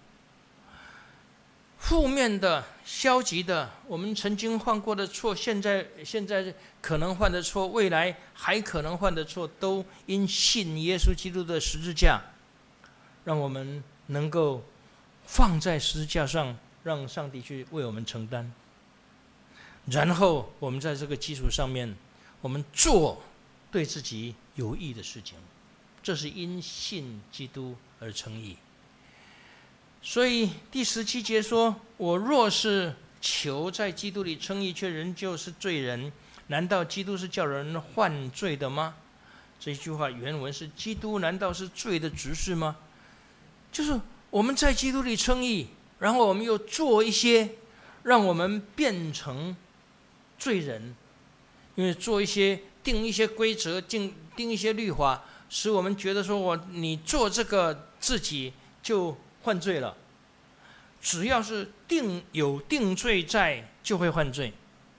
负面的、消极的，我们曾经犯过的错，现在现在可能犯的错，未来还可能犯的错，都因信耶稣基督的十字架，让我们能够放在十字架上，让上帝去为我们承担。然后我们在这个基础上面，我们做对自己有益的事情。这是因信基督而称义。所以第十七节说，我若是求在基督里称义，却仍旧是罪人，难道基督是叫人犯罪的吗？这一句话原文是，基督难道是罪的执事吗？就是我们在基督里称义，然后我们又做一些让我们变成罪人，因为做一些定一些规则，定定一些律法，使我们觉得说，我你做这个自己就犯罪了。只要是定有定罪在，就会犯罪。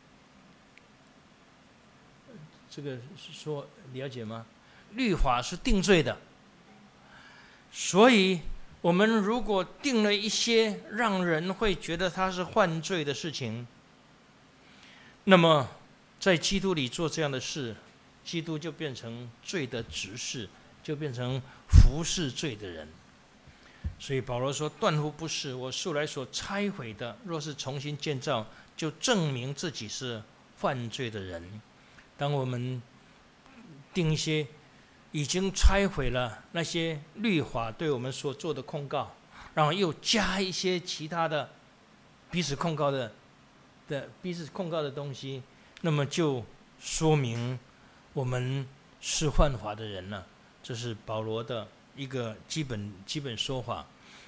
这个说了解吗？律法是定罪的，所以我们如果定了一些让人会觉得他是犯罪的事情，那么在基督里做这样的事，基督就变成罪的执事，就变成服侍罪的人。所以保罗说，断乎不是，我素来所拆毁的，若是重新建造，就证明自己是犯罪的人。当我们定一些已经拆毁了那些律法对我们所做的控告，然后又加一些其他的彼此控告的的彼此控告的东西，那么就说明我们是犯法的人了。这是保罗的一个基本基本说法。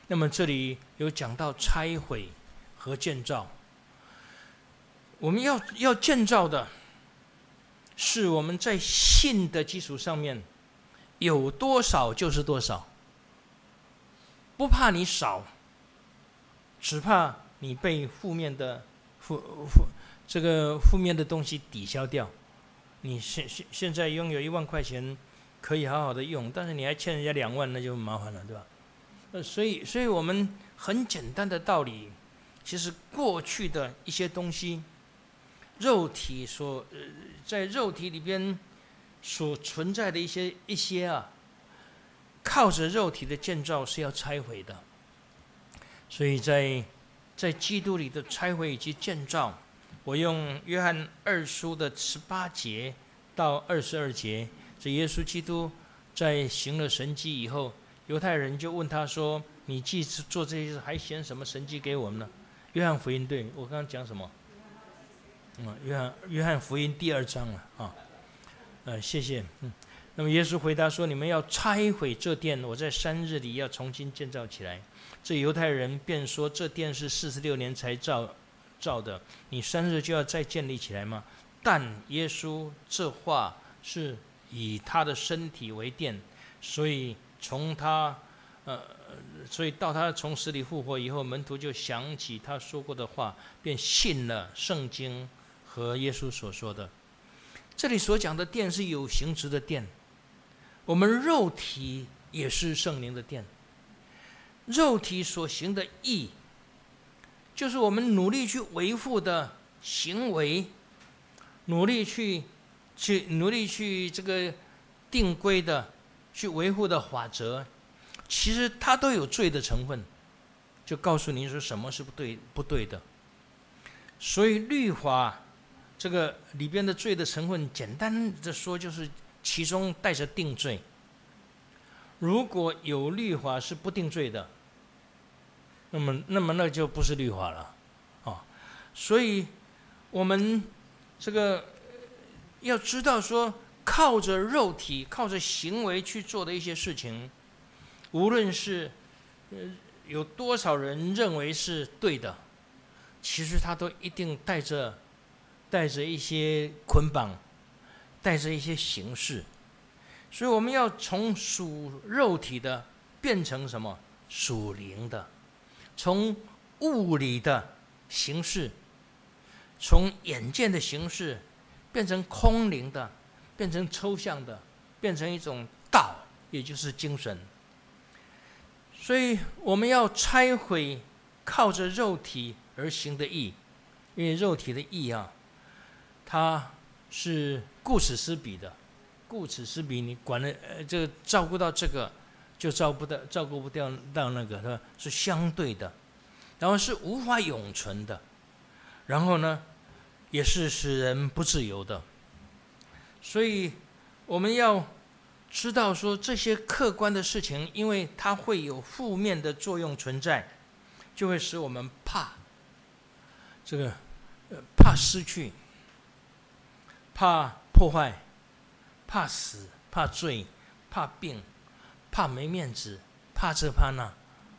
那么这里有讲到拆毁和建造，我们要要建造的是我们在信的基础上面有多少就是多少，不怕你少，只怕你被负面的负负这个负面的东西抵消掉。你现现现在拥有一万块钱，可以好好的用，但是你还欠人家两万，那就麻烦了，对吧？呃，所以，所以我们很简单的道理，其实过去的一些东西，肉体所呃在肉体里边所存在的一些一些啊，靠着肉体的建造是要拆毁的。所以在在基督里的拆毁以及建造。我用约翰二书的十八节到二十二节，这耶稣基督在行了神迹以后，犹太人就问他说：“你既做这些事，还显什么神迹给我们呢？”约翰福音，对，我刚刚讲什么？嗯，约翰约翰福音第二章了啊。呃，谢谢。嗯，那么耶稣回答说：“你们要拆毁这殿，我在三日里要重新建造起来。”这犹太人便说：“这殿是四十六年才造。”造的，你三日就要再建立起来吗？但耶稣这话是以他的身体为殿，所以从他，呃，所以到他从死里复活以后，门徒就想起他说过的话，便信了圣经和耶稣所说的。这里所讲的殿是有形质的殿，我们肉体也是圣灵的殿，肉体所行的义。就是我们努力去维护的行为，努力去去努力去这个定规的去维护的法则，其实它都有罪的成分，就告诉您说什么是不对不对的。所以律法这个里边的罪的成分，简单的说就是其中带着定罪。如果有律法是不定罪的，那么，那么那就不是律法了，哦，所以我们这个要知道说，靠着肉体、靠着行为去做的一些事情，无论是呃有多少人认为是对的，其实它都一定带着带着一些捆绑，带着一些形式，所以我们要从属肉体的变成什么？属灵的。从物理的形式，从眼见的形式，变成空灵的，变成抽象的，变成一种道，也就是精神。所以我们要拆毁靠着肉体而行的义，因为肉体的义啊，它是顾此失彼的，顾此失彼，你管了呃，这个照顾到这个。就照不到照顾不掉到那个，它是相对的，然后是无法永存的，然后呢，也是使人不自由的。所以我们要知道说，这些客观的事情，因为它会有负面的作用存在，就会使我们怕这个，呃，怕失去，怕破坏，怕死，怕罪，怕病。怕没面子，怕这怕那，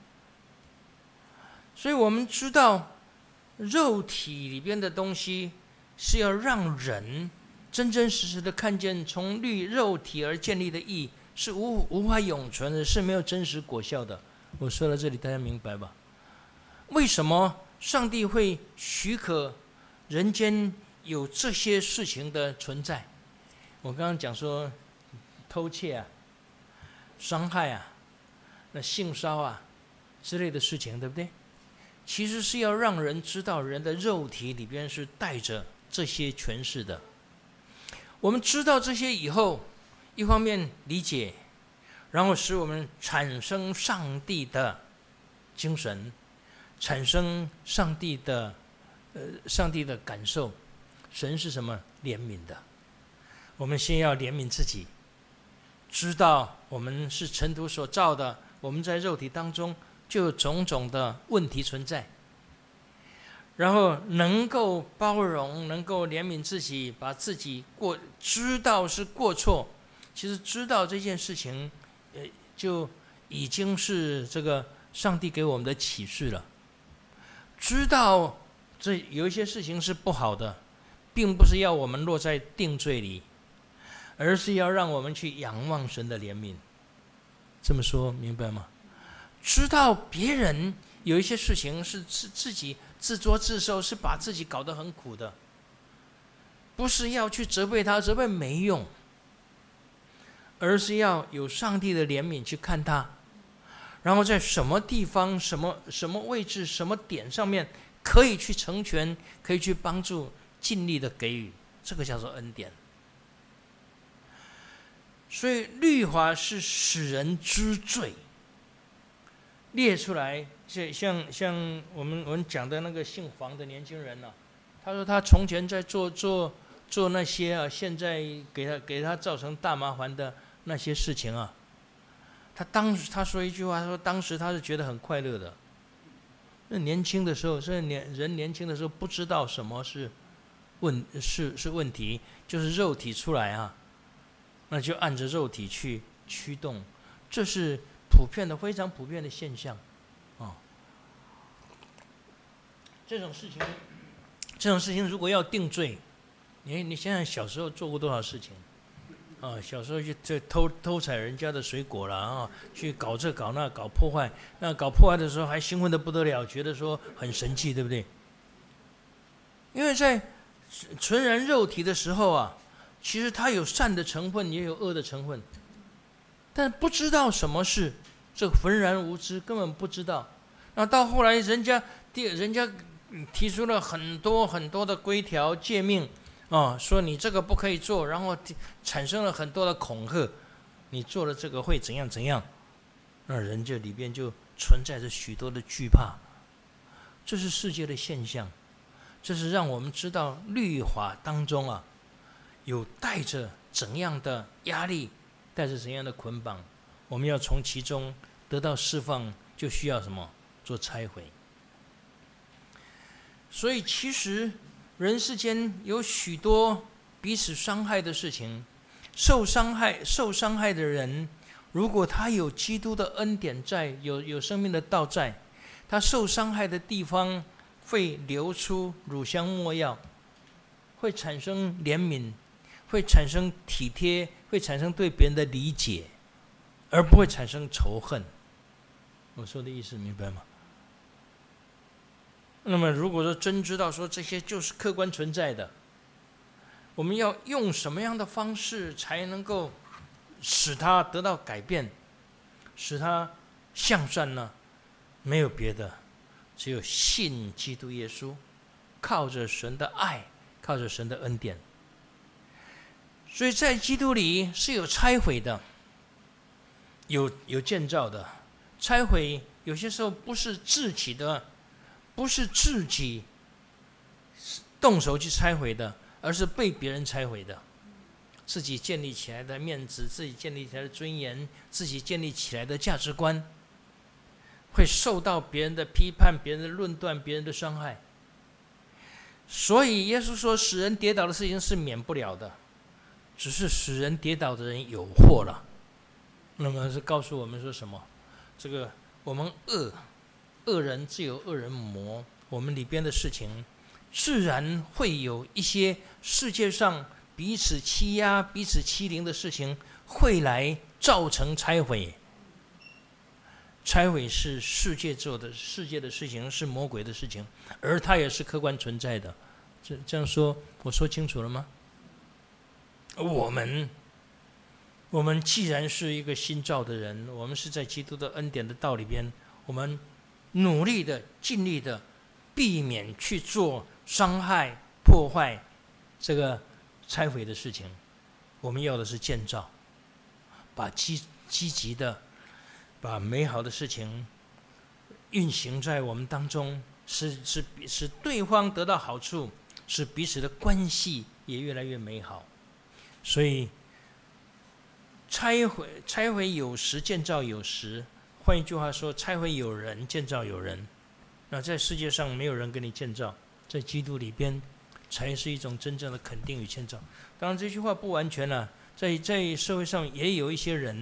所以我们知道，肉体里边的东西是要让人真真实实的看见，从律肉体而建立的义是无无法永存的，是没有真实果效的。我说到这里，大家明白吧？为什么上帝会许可人间有这些事情的存在？我刚刚讲说，偷窃啊。伤害啊，那性骚啊之类的事情，对不对？其实是要让人知道人的肉体里边是带着这些权势的。我们知道这些以后，一方面理解，然后使我们产生上帝的精神，产生上帝的呃上帝的感受。神是什么？怜悯的。我们先要怜悯自己。知道我们是尘土所造的，我们在肉体当中就有种种的问题存在，然后能够包容，能够怜悯自己，把自己过知道是过错，其实知道这件事情，呃，就已经是这个上帝给我们的启示了，知道这有一些事情是不好的，并不是要我们落在定罪里，而是要让我们去仰望神的怜悯。这么说明白吗？知道别人有一些事情是自自己自作自受，是把自己搞得很苦的，不是要去责备他，责备没用，而是要有上帝的怜悯去看他，然后在什么地方、什么什么位置、什么点上面可以去成全，可以去帮助，尽力的给予，这个叫做恩典。所以律法是使人知罪，列出来，像像我们我们讲的那个姓黄的年轻人呢、啊，他说他从前在做做做那些啊，现在给他给他造成大麻烦的那些事情啊，他当他说一句话，他说当时他是觉得很快乐的。那年轻的时候，是年人年轻的时候不知道什么是问是是问题，就是肉体出来啊，那就按着肉体去驱动，这是普遍的非常普遍的现象啊、哦。这种事情，这种事情如果要定罪，你你想想小时候做过多少事情啊？小时候去去偷偷采人家的水果了啊，去搞这搞那搞破坏，那搞破坏的时候还兴奋得不得了，觉得说很神气，对不对？因为在纯然肉体的时候啊，其实它有善的成分，也有恶的成分，但不知道什么是这个浑然无知，根本不知道。那到后来，人家人家提出了很多很多的规条诫命啊、哦，说你这个不可以做，然后产生了很多的恐吓，你做了这个会怎样怎样，那人这里边就存在着许多的惧怕。这是世界的现象，这是让我们知道律法当中啊，有带着怎样的压力，带着怎样的捆绑，我们要从其中得到释放，就需要什么？做拆毁。所以其实人世间有许多彼此伤害的事情，受伤害受伤害的人，如果他有基督的恩典在，有有生命的道在，他受伤害的地方会流出乳香没药，会产生怜悯，会产生体贴，会产生对别人的理解，而不会产生仇恨。我说的意思明白吗？那么如果说真知道说这些就是客观存在的，我们要用什么样的方式才能够使它得到改变，使它向善呢？没有别的，只有信基督耶稣，靠着神的爱，靠着神的恩典。所以在基督里是有拆毁的，有有建造的。拆毁有些时候不是自己的，不是自己动手去拆毁的，而是被别人拆毁的。自己建立起来的面子，自己建立起来的尊严，自己建立起来的价值观，会受到别人的批判、别人的论断、别人的伤害。所以耶稣说，使人跌倒的事情是免不了的，只是使人跌倒的人有祸了。那么是告诉我们说什么？这个我们恶恶人自有恶人磨，我们里边的事情，自然会有一些世界上彼此欺压、彼此欺凌的事情，会来造成拆毁。拆毁是世界做的，世界的事情是魔鬼的事情，而它也是客观存在的。这这样说，我说清楚了吗？我们。我们既然是一个新造的人，我们是在基督的恩典的道里边，我们努力的、尽力的避免去做伤害、破坏、这个拆毁的事情。我们要的是建造，把积积极的、把美好的事情运行在我们当中，使使使对方得到好处，使彼此的关系也越来越美好。所以。拆毁拆毁有时，建造有时。换一句话说，拆毁有人，建造有人。那在世界上没有人跟你建造，在基督里边才是一种真正的肯定与建造。当然这句话不完全了、啊，在在社会上也有一些人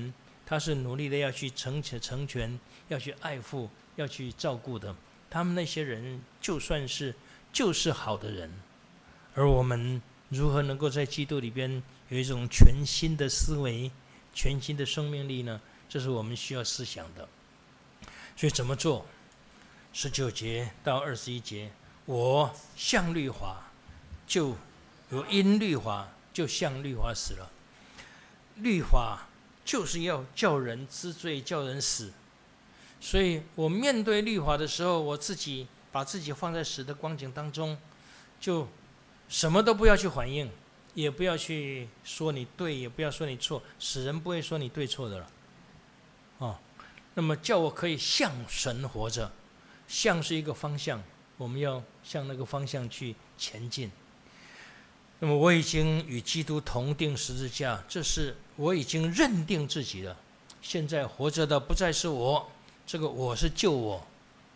他是努力的要去成全、成全，要去爱护，要去照顾的。他们那些人就算是就是好的人，而我们如何能够在基督里边有一种全新的思维、全新的生命力呢？这是我们需要思想的。所以怎么做？十九节到二十一节，我像律法，就有因律法就像律法死了。律法就是要叫人知罪，叫人死。所以我面对律法的时候，我自己把自己放在死的光景当中，就什么都不要去反应，也不要去说你对，也不要说你错，死人不会说你对错的了。哦，那么叫我可以向神活着，向是一个方向，我们要向那个方向去前进。那么我已经与基督同定十字架，这是我已经认定自己了。现在活着的不再是我，这个我是救我、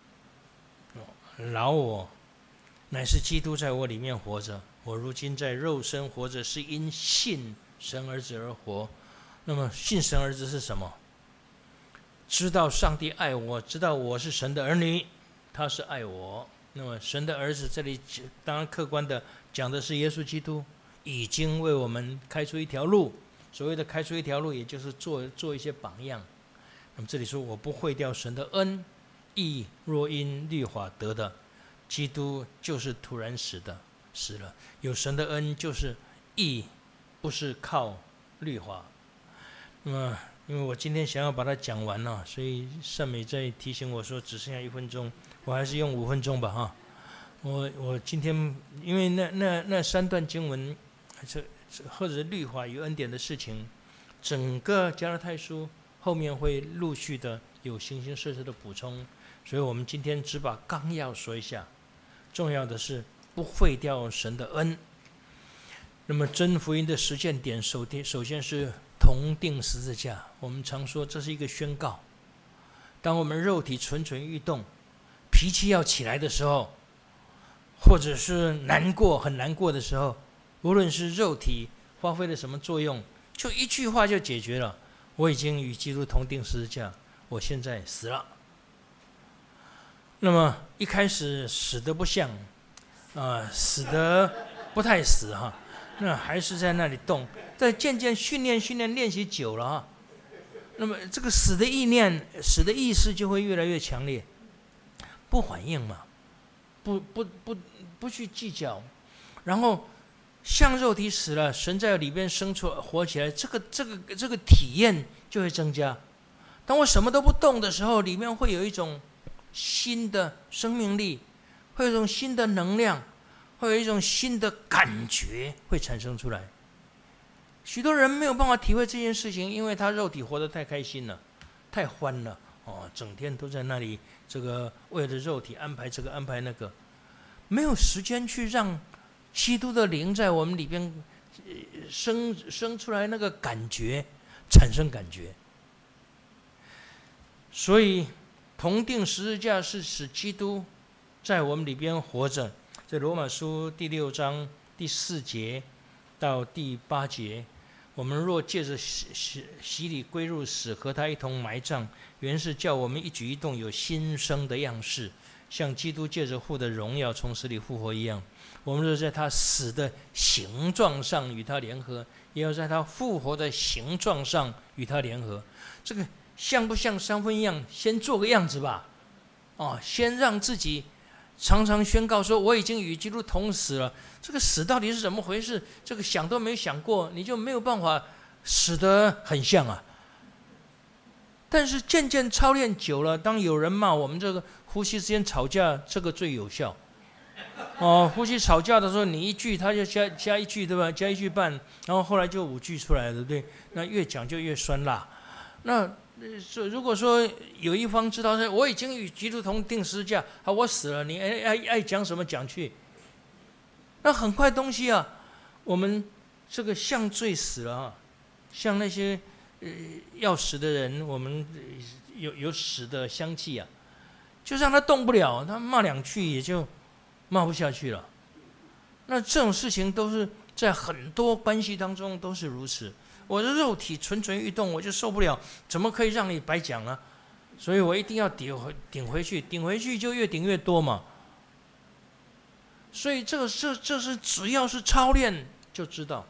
老我，乃是基督在我里面活着。我如今在肉身活着，是因信神儿子而活。那么信神儿子是什么？知道上帝爱我，知道我是神的儿女，他是爱我。那么神的儿子这里当然客观的讲的是耶稣基督，已经为我们开出一条路。所谓的开出一条路，也就是做做一些榜样。那么这里说，我不毁掉神的恩，义若因律法得的，基督就是突然死的，死了。有神的恩就是义，不是靠律法。那么因为我今天想要把它讲完了，所以善美在提醒我说只剩下一分钟，我还是用五分钟吧哈。我我今天因为那那那三段经文，这或者律法与恩典的事情，整个加拉太书后面会陆续的有形形色色的补充，所以我们今天只把纲要说一下。重要的是不废掉神的恩。那么真福音的实践点，首先首先是同定十字架。我们常说这是一个宣告，当我们肉体蠢蠢欲动，脾气要起来的时候，或者是难过很难过的时候，无论是肉体发挥了什么作用，就一句话就解决了。我已经与基督同定十字架，我现在死了。那么一开始死得不像，啊、呃，死得不太死哈，那还是在那里动。但渐渐训练、训练、练习久了哈，那么这个死的意念、死的意识就会越来越强烈，不反应嘛，不不不不去计较，然后像肉体死了，神在里边生出活起来，这个这个这个体验就会增加。当我什么都不动的时候，里面会有一种新的生命力，会有一种新的能量，会有一种新的感觉会产生出来。许多人没有办法体会这件事情，因为他肉体活得太开心了，太欢了哦，整天都在那里，这个为了肉体安排这个安排那个，没有时间去让基督的灵在我们里边生生出来那个感觉，产生感觉。所以同定十字架是使基督在我们里边活着。在罗马书第六章第四节到第八节，我们若借着洗洗洗礼归入死，和他一同埋葬，原是叫我们一举一动有新生的样式，像基督借着父的荣耀从死里复活一样。我们若在他死的形状上与他联合，也要在他复活的形状上与他联合。这个像不像三分一样？先做个样子吧，哦，先让自己常常宣告说我已经与基督同死了。这个死到底是怎么回事？这个想都没想过，你就没有办法死得很像啊。但是渐渐操练久了，当有人骂我们这个夫妻之间吵架，这个最有效。哦，夫妻吵架的时候，你一句他就加加一句，对吧？加一句半，然后后来就五句出来了，对不对？那越讲就越酸辣。那如果说有一方知道说我已经与基督同定十字架，啊，我死了，你爱爱爱讲什么讲去。那很快东西啊，我们这个像罪死了啊，像那些呃要死的人，我们有有死的香气啊，就让他动不了，他骂两句也就骂不下去了。那这种事情都是在很多关系当中都是如此。我的肉体蠢蠢欲动，我就受不了，怎么可以让你白讲呢？所以我一定要顶回顶回去，顶回去就越顶越多嘛。所以这个这这是只要是操练就知道，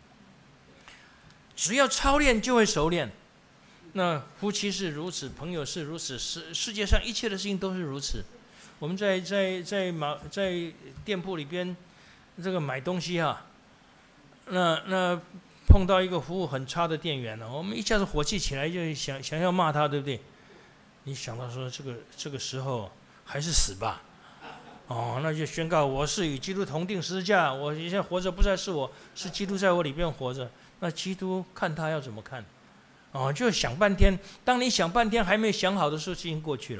只要操练就会熟练。那夫妻是如此，朋友是如此，世世界上一切的事情都是如此。我们在在在马在店铺里边这个买东西啊，那那碰到一个服务很差的店员呢，我们一下子火气起来，就想想要骂他，对不对？你想到说这个这个时候还是死吧，哦，那就宣告我是与基督同定十字架，我现在活着不再是我，是基督在我里边活着。那基督看他要怎么看？哦，就想半天。当你想半天还没想好的时候，事情过去了。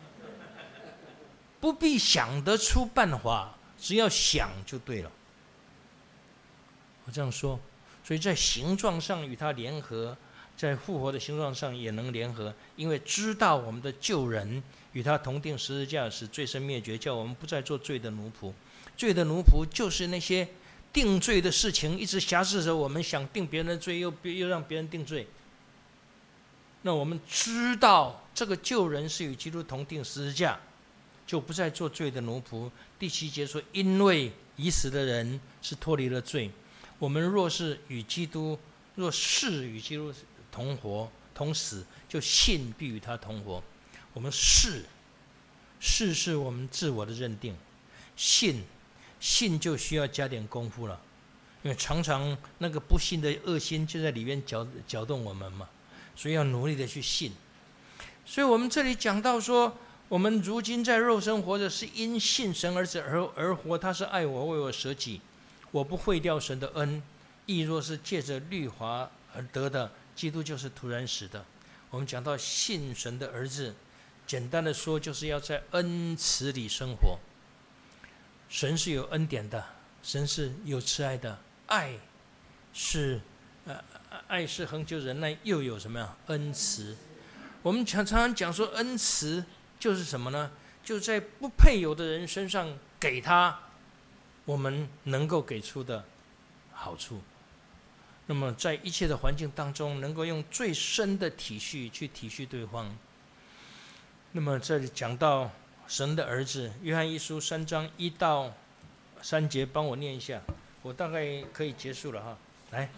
不必想得出办法，只要想就对了。我这样说，所以在形状上与他联合，在复活的形状上也能联合，因为知道我们的旧人与他同定十字架，使罪身灭绝，叫我们不再做罪的奴仆。罪的奴仆就是那些定罪的事情，一直辖制着我们，想定别人的罪，又又让别人定罪。那我们知道这个旧人是与基督同定十字架，就不再做罪的奴仆。第七节说，因为已死的人是脱离了罪，我们若是与基督，若是与基督同活同死，就信必与他同活。我们是是是我们自我的认定，信信就需要加点功夫了，因为常常那个不信的恶心就在里面搅搅动我们嘛，所以要努力的去信。所以我们这里讲到说，我们如今在肉身活着，是因信神儿子而而活，他是爱我，为我舍己，我不废掉神的恩。亦若是借着律法而得的，基督就是突然死的。我们讲到信神的儿子，简单的说，就是要在恩慈里生活。神是有恩典的，神是有慈爱的，爱是呃爱是恒久忍耐，又有什么呀？恩慈。我们常常讲说，恩慈就是什么呢？就在不配有的人身上给他我们能够给出的好处。那么在一切的环境当中，能够用最深的体恤去体恤对方。那么这里讲到神的儿子，约翰一书三章一到三节，帮我念一下，我大概可以结束了哈。来，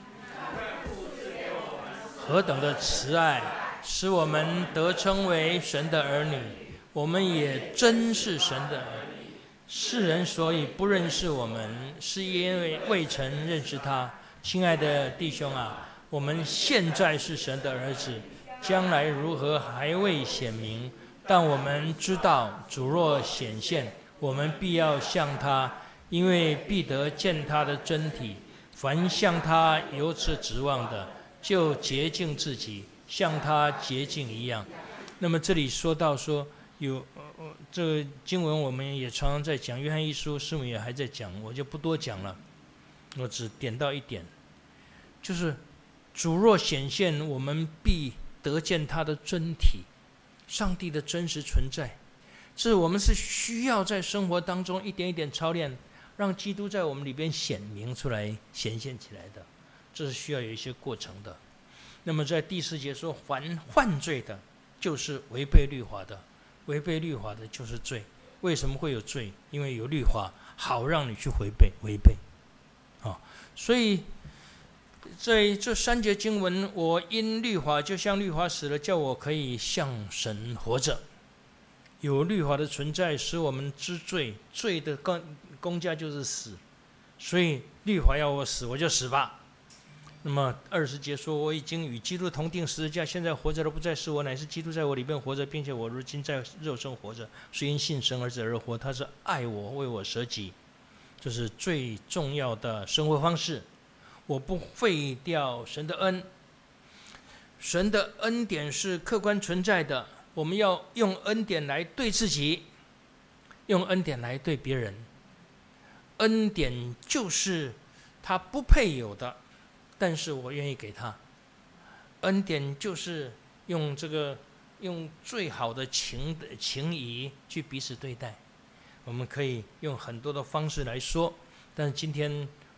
何等的慈爱，使我们得称为神的儿女，我们也真是神的儿女。世人所以不认识我们，是因为未曾认识他。亲爱的弟兄啊，我们现在是神的儿子，将来如何还未显明，但我们知道主若显现，我们必要像他，因为必得见他的真体。凡像他有此指望的，就洁净自己，像他洁净一样。那么这里说到说有呃这个经文，我们也常常在讲，约翰一书师母也还在讲，我就不多讲了，我只点到一点，就是主若显现，我们必得见他的真体，上帝的真实存在。这我们是需要在生活当中一点一点操练，让基督在我们里边显明出来、显现起来的，这是需要有一些过程的。那么在第四节说，凡犯罪的，就是违背律法的，违背律法的就是罪。为什么会有罪？因为有律法，好让你去违背，违背。啊，所以在这三节经文，我因律法就像律法死了，叫我可以向神活着。有律法的存在，使我们知罪，罪的公价就是死，所以律法要我死，我就死吧。那么二十节说，我已经与基督同定十字架，现在活着的不再是我，乃是基督在我里面活着，并且我如今在肉身活着，是因信神儿子而活。他是爱我，为我舍己，这是最重要的生活方式。我不废掉神的恩，神的恩典是客观存在的，我们要用恩典来对自己，用恩典来对别人。恩典就是他不配有的，但是我愿意给他。恩典就是用这个用最好的情情谊去彼此对待。我们可以用很多的方式来说，但是今天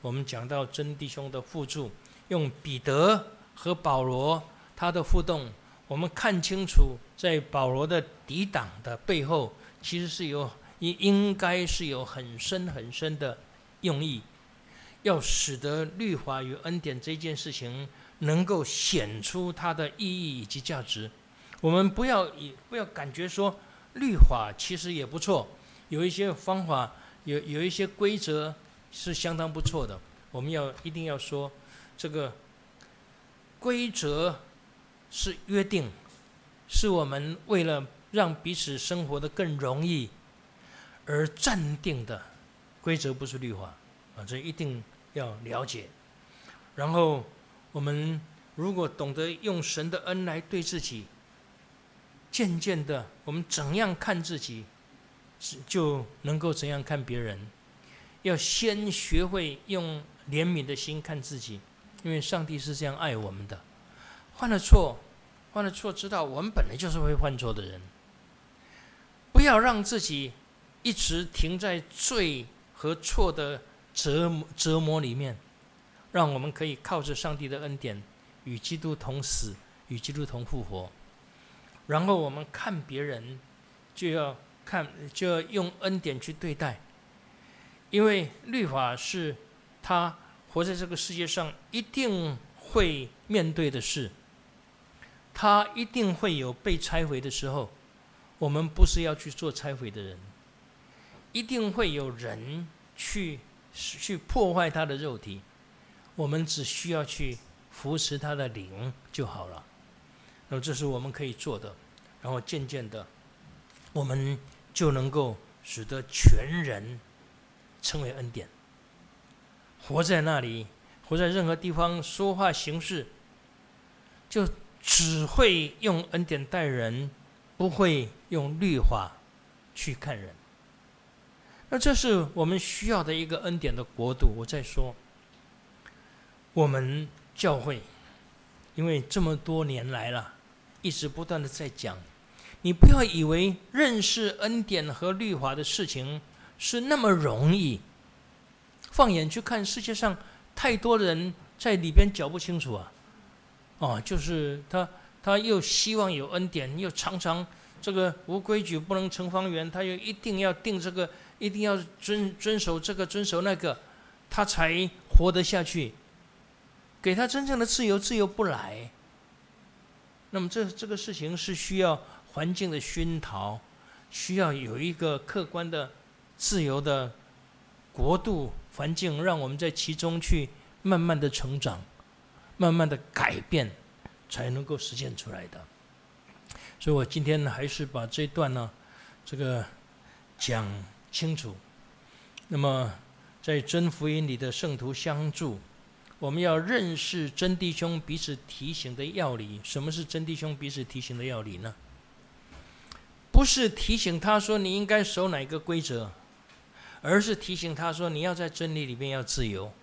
我们讲到真弟兄的互助，用彼得和保罗他的互动，我们看清楚，在保罗的抵挡的背后，其实是有应该是有很深很深的用意，要使得律法与恩典这件事情能够显出它的意义以及价值。我们不要不要感觉说律法其实也不错，有一些方法，有有一些规则是相当不错的。我们要一定要说，这个规则是约定，是我们为了让彼此生活得更容易而暂定的规则，不是律法啊，这一定要了解。然后我们如果懂得用神的恩来对自己，渐渐的我们怎样看自己，就能够怎样看别人。要先学会用怜悯的心看自己，因为上帝是这样爱我们的。犯了错，犯了错，知道我们本来就是会犯错的人，不要让自己一直停在罪和错的折磨折磨里面，让我们可以靠着上帝的恩典，与基督同死，与基督同复活。然后我们看别人，就要看，就要用恩典去对待，因为律法是他活在这个世界上一定会面对的事，他一定会有被拆毁的时候。我们不是要去做拆毁的人，一定会有人去去破坏他的肉体，我们只需要去扶持他的灵就好了。那么这是我们可以做的，然后渐渐的我们就能够使得全人成为恩典，活在那里，活在任何地方，说话行事就只会用恩典待人，不会用律法去看人。那这是我们需要的一个恩典的国度。我再说，我们教会因为这么多年来了，一直不断的在讲，你不要以为认识恩典和律法的事情是那么容易。放眼去看世界上太多人在里边搅不清楚啊，哦，就是他他又希望有恩典，又常常这个无规矩不能成方圆，他又一定要定这个，一定要遵遵守这个遵守那个，他才活得下去。给他真正的自由，自由不来。那么这这个事情是需要环境的熏陶，需要有一个客观的自由的国度环境，让我们在其中去慢慢的成长，慢慢的改变，才能够实现出来的。所以我今天还是把这段呢，这个讲清楚。那么在真福音里的圣徒相助，我们要认识真弟兄彼此提醒的要理。什么是真弟兄彼此提醒的要理呢？不是提醒他说你应该守哪个规则，而是提醒他说你要在真理里面要自由。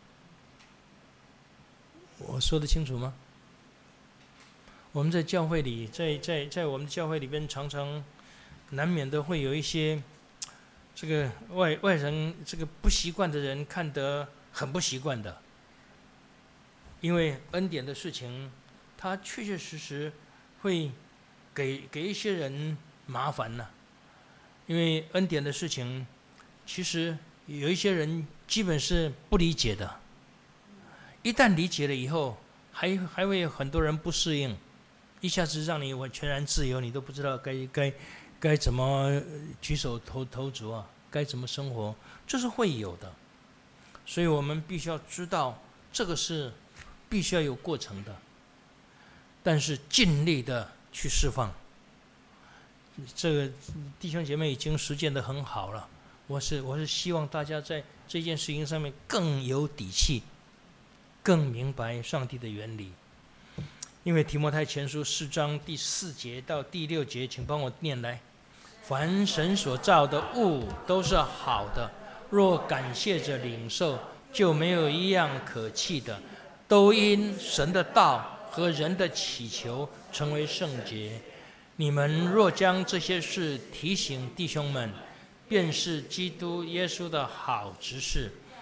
我说得清楚吗？我们在教会里，在在在我们教会里边，常常难免的会有一些这个外外人这个不习惯的人看得很不习惯的，因为恩典的事情，它确确实实会给给一些人麻烦了、啊。因为恩典的事情，其实有一些人基本是不理解的，一旦理解了以后，还还会有很多人不适应。一下子让你完全然自由，你都不知道该该该怎么举手投投足啊，该怎么生活，这是会有的。所以我们必须要知道，这个是必须要有过程的，但是尽力的去释放。这个弟兄姐妹已经实践得很好了，我是我是希望大家在这件事情上面更有底气，更明白上帝的原理。因为提摩太前书四章第四节到第六节，请帮我念来。凡神所造的物都是好的，若感谢着领受，就没有一样可弃的，都因神的道和人的祈求成为圣洁。你们若将这些事提醒弟兄们，便是基督耶稣的好执事，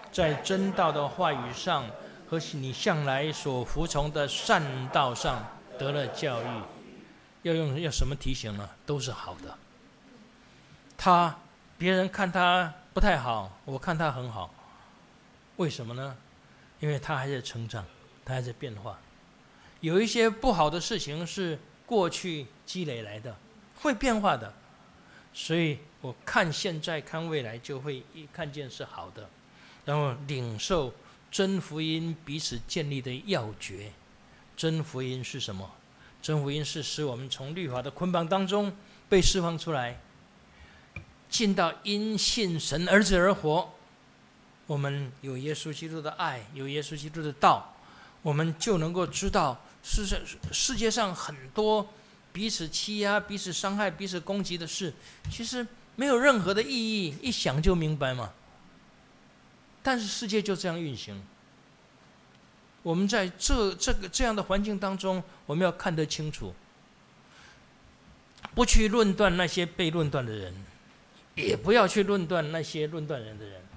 在真道的话语上和你向来所服从的善道上得了教育。要用要什么提醒呢？都是好的。他别人看他不太好，我看他很好，为什么呢？因为他还在成长，他还在变化。有一些不好的事情是过去积累来的，会变化的，所以我看现在看未来就会一看见是好的，然后领受真福音彼此建立的要诀。真福音是什么？真福音是使我们从律法的捆绑当中被释放出来，进到因信神儿子而活。我们有耶稣基督的爱，有耶稣基督的道，我们就能够知道世世界上很多彼此欺压、彼此伤害、彼此攻击的事，其实没有任何的意义，一想就明白嘛。但是世界就这样运行。我们在这这个这样的环境当中，我们要看得清楚，不去论断那些被论断的人，也不要去论断那些论断人的人。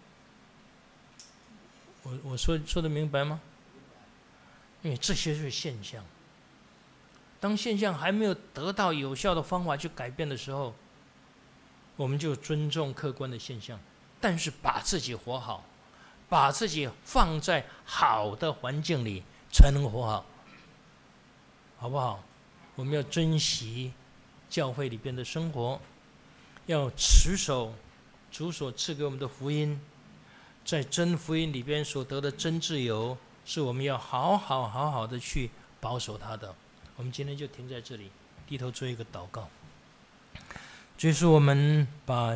我我说说得明白吗？因为这些是现象。当现象还没有得到有效的方法去改变的时候，我们就尊重客观的现象，但是把自己活好，把自己放在好的环境里，才能活好，好不好？我们要珍惜教会里边的生活，要持守主所赐给我们的福音，在真福音里边所得的真自由，是我们要好好好好的去保守它的。我们今天就停在这里，低头做一个祷告。主耶稣，我们把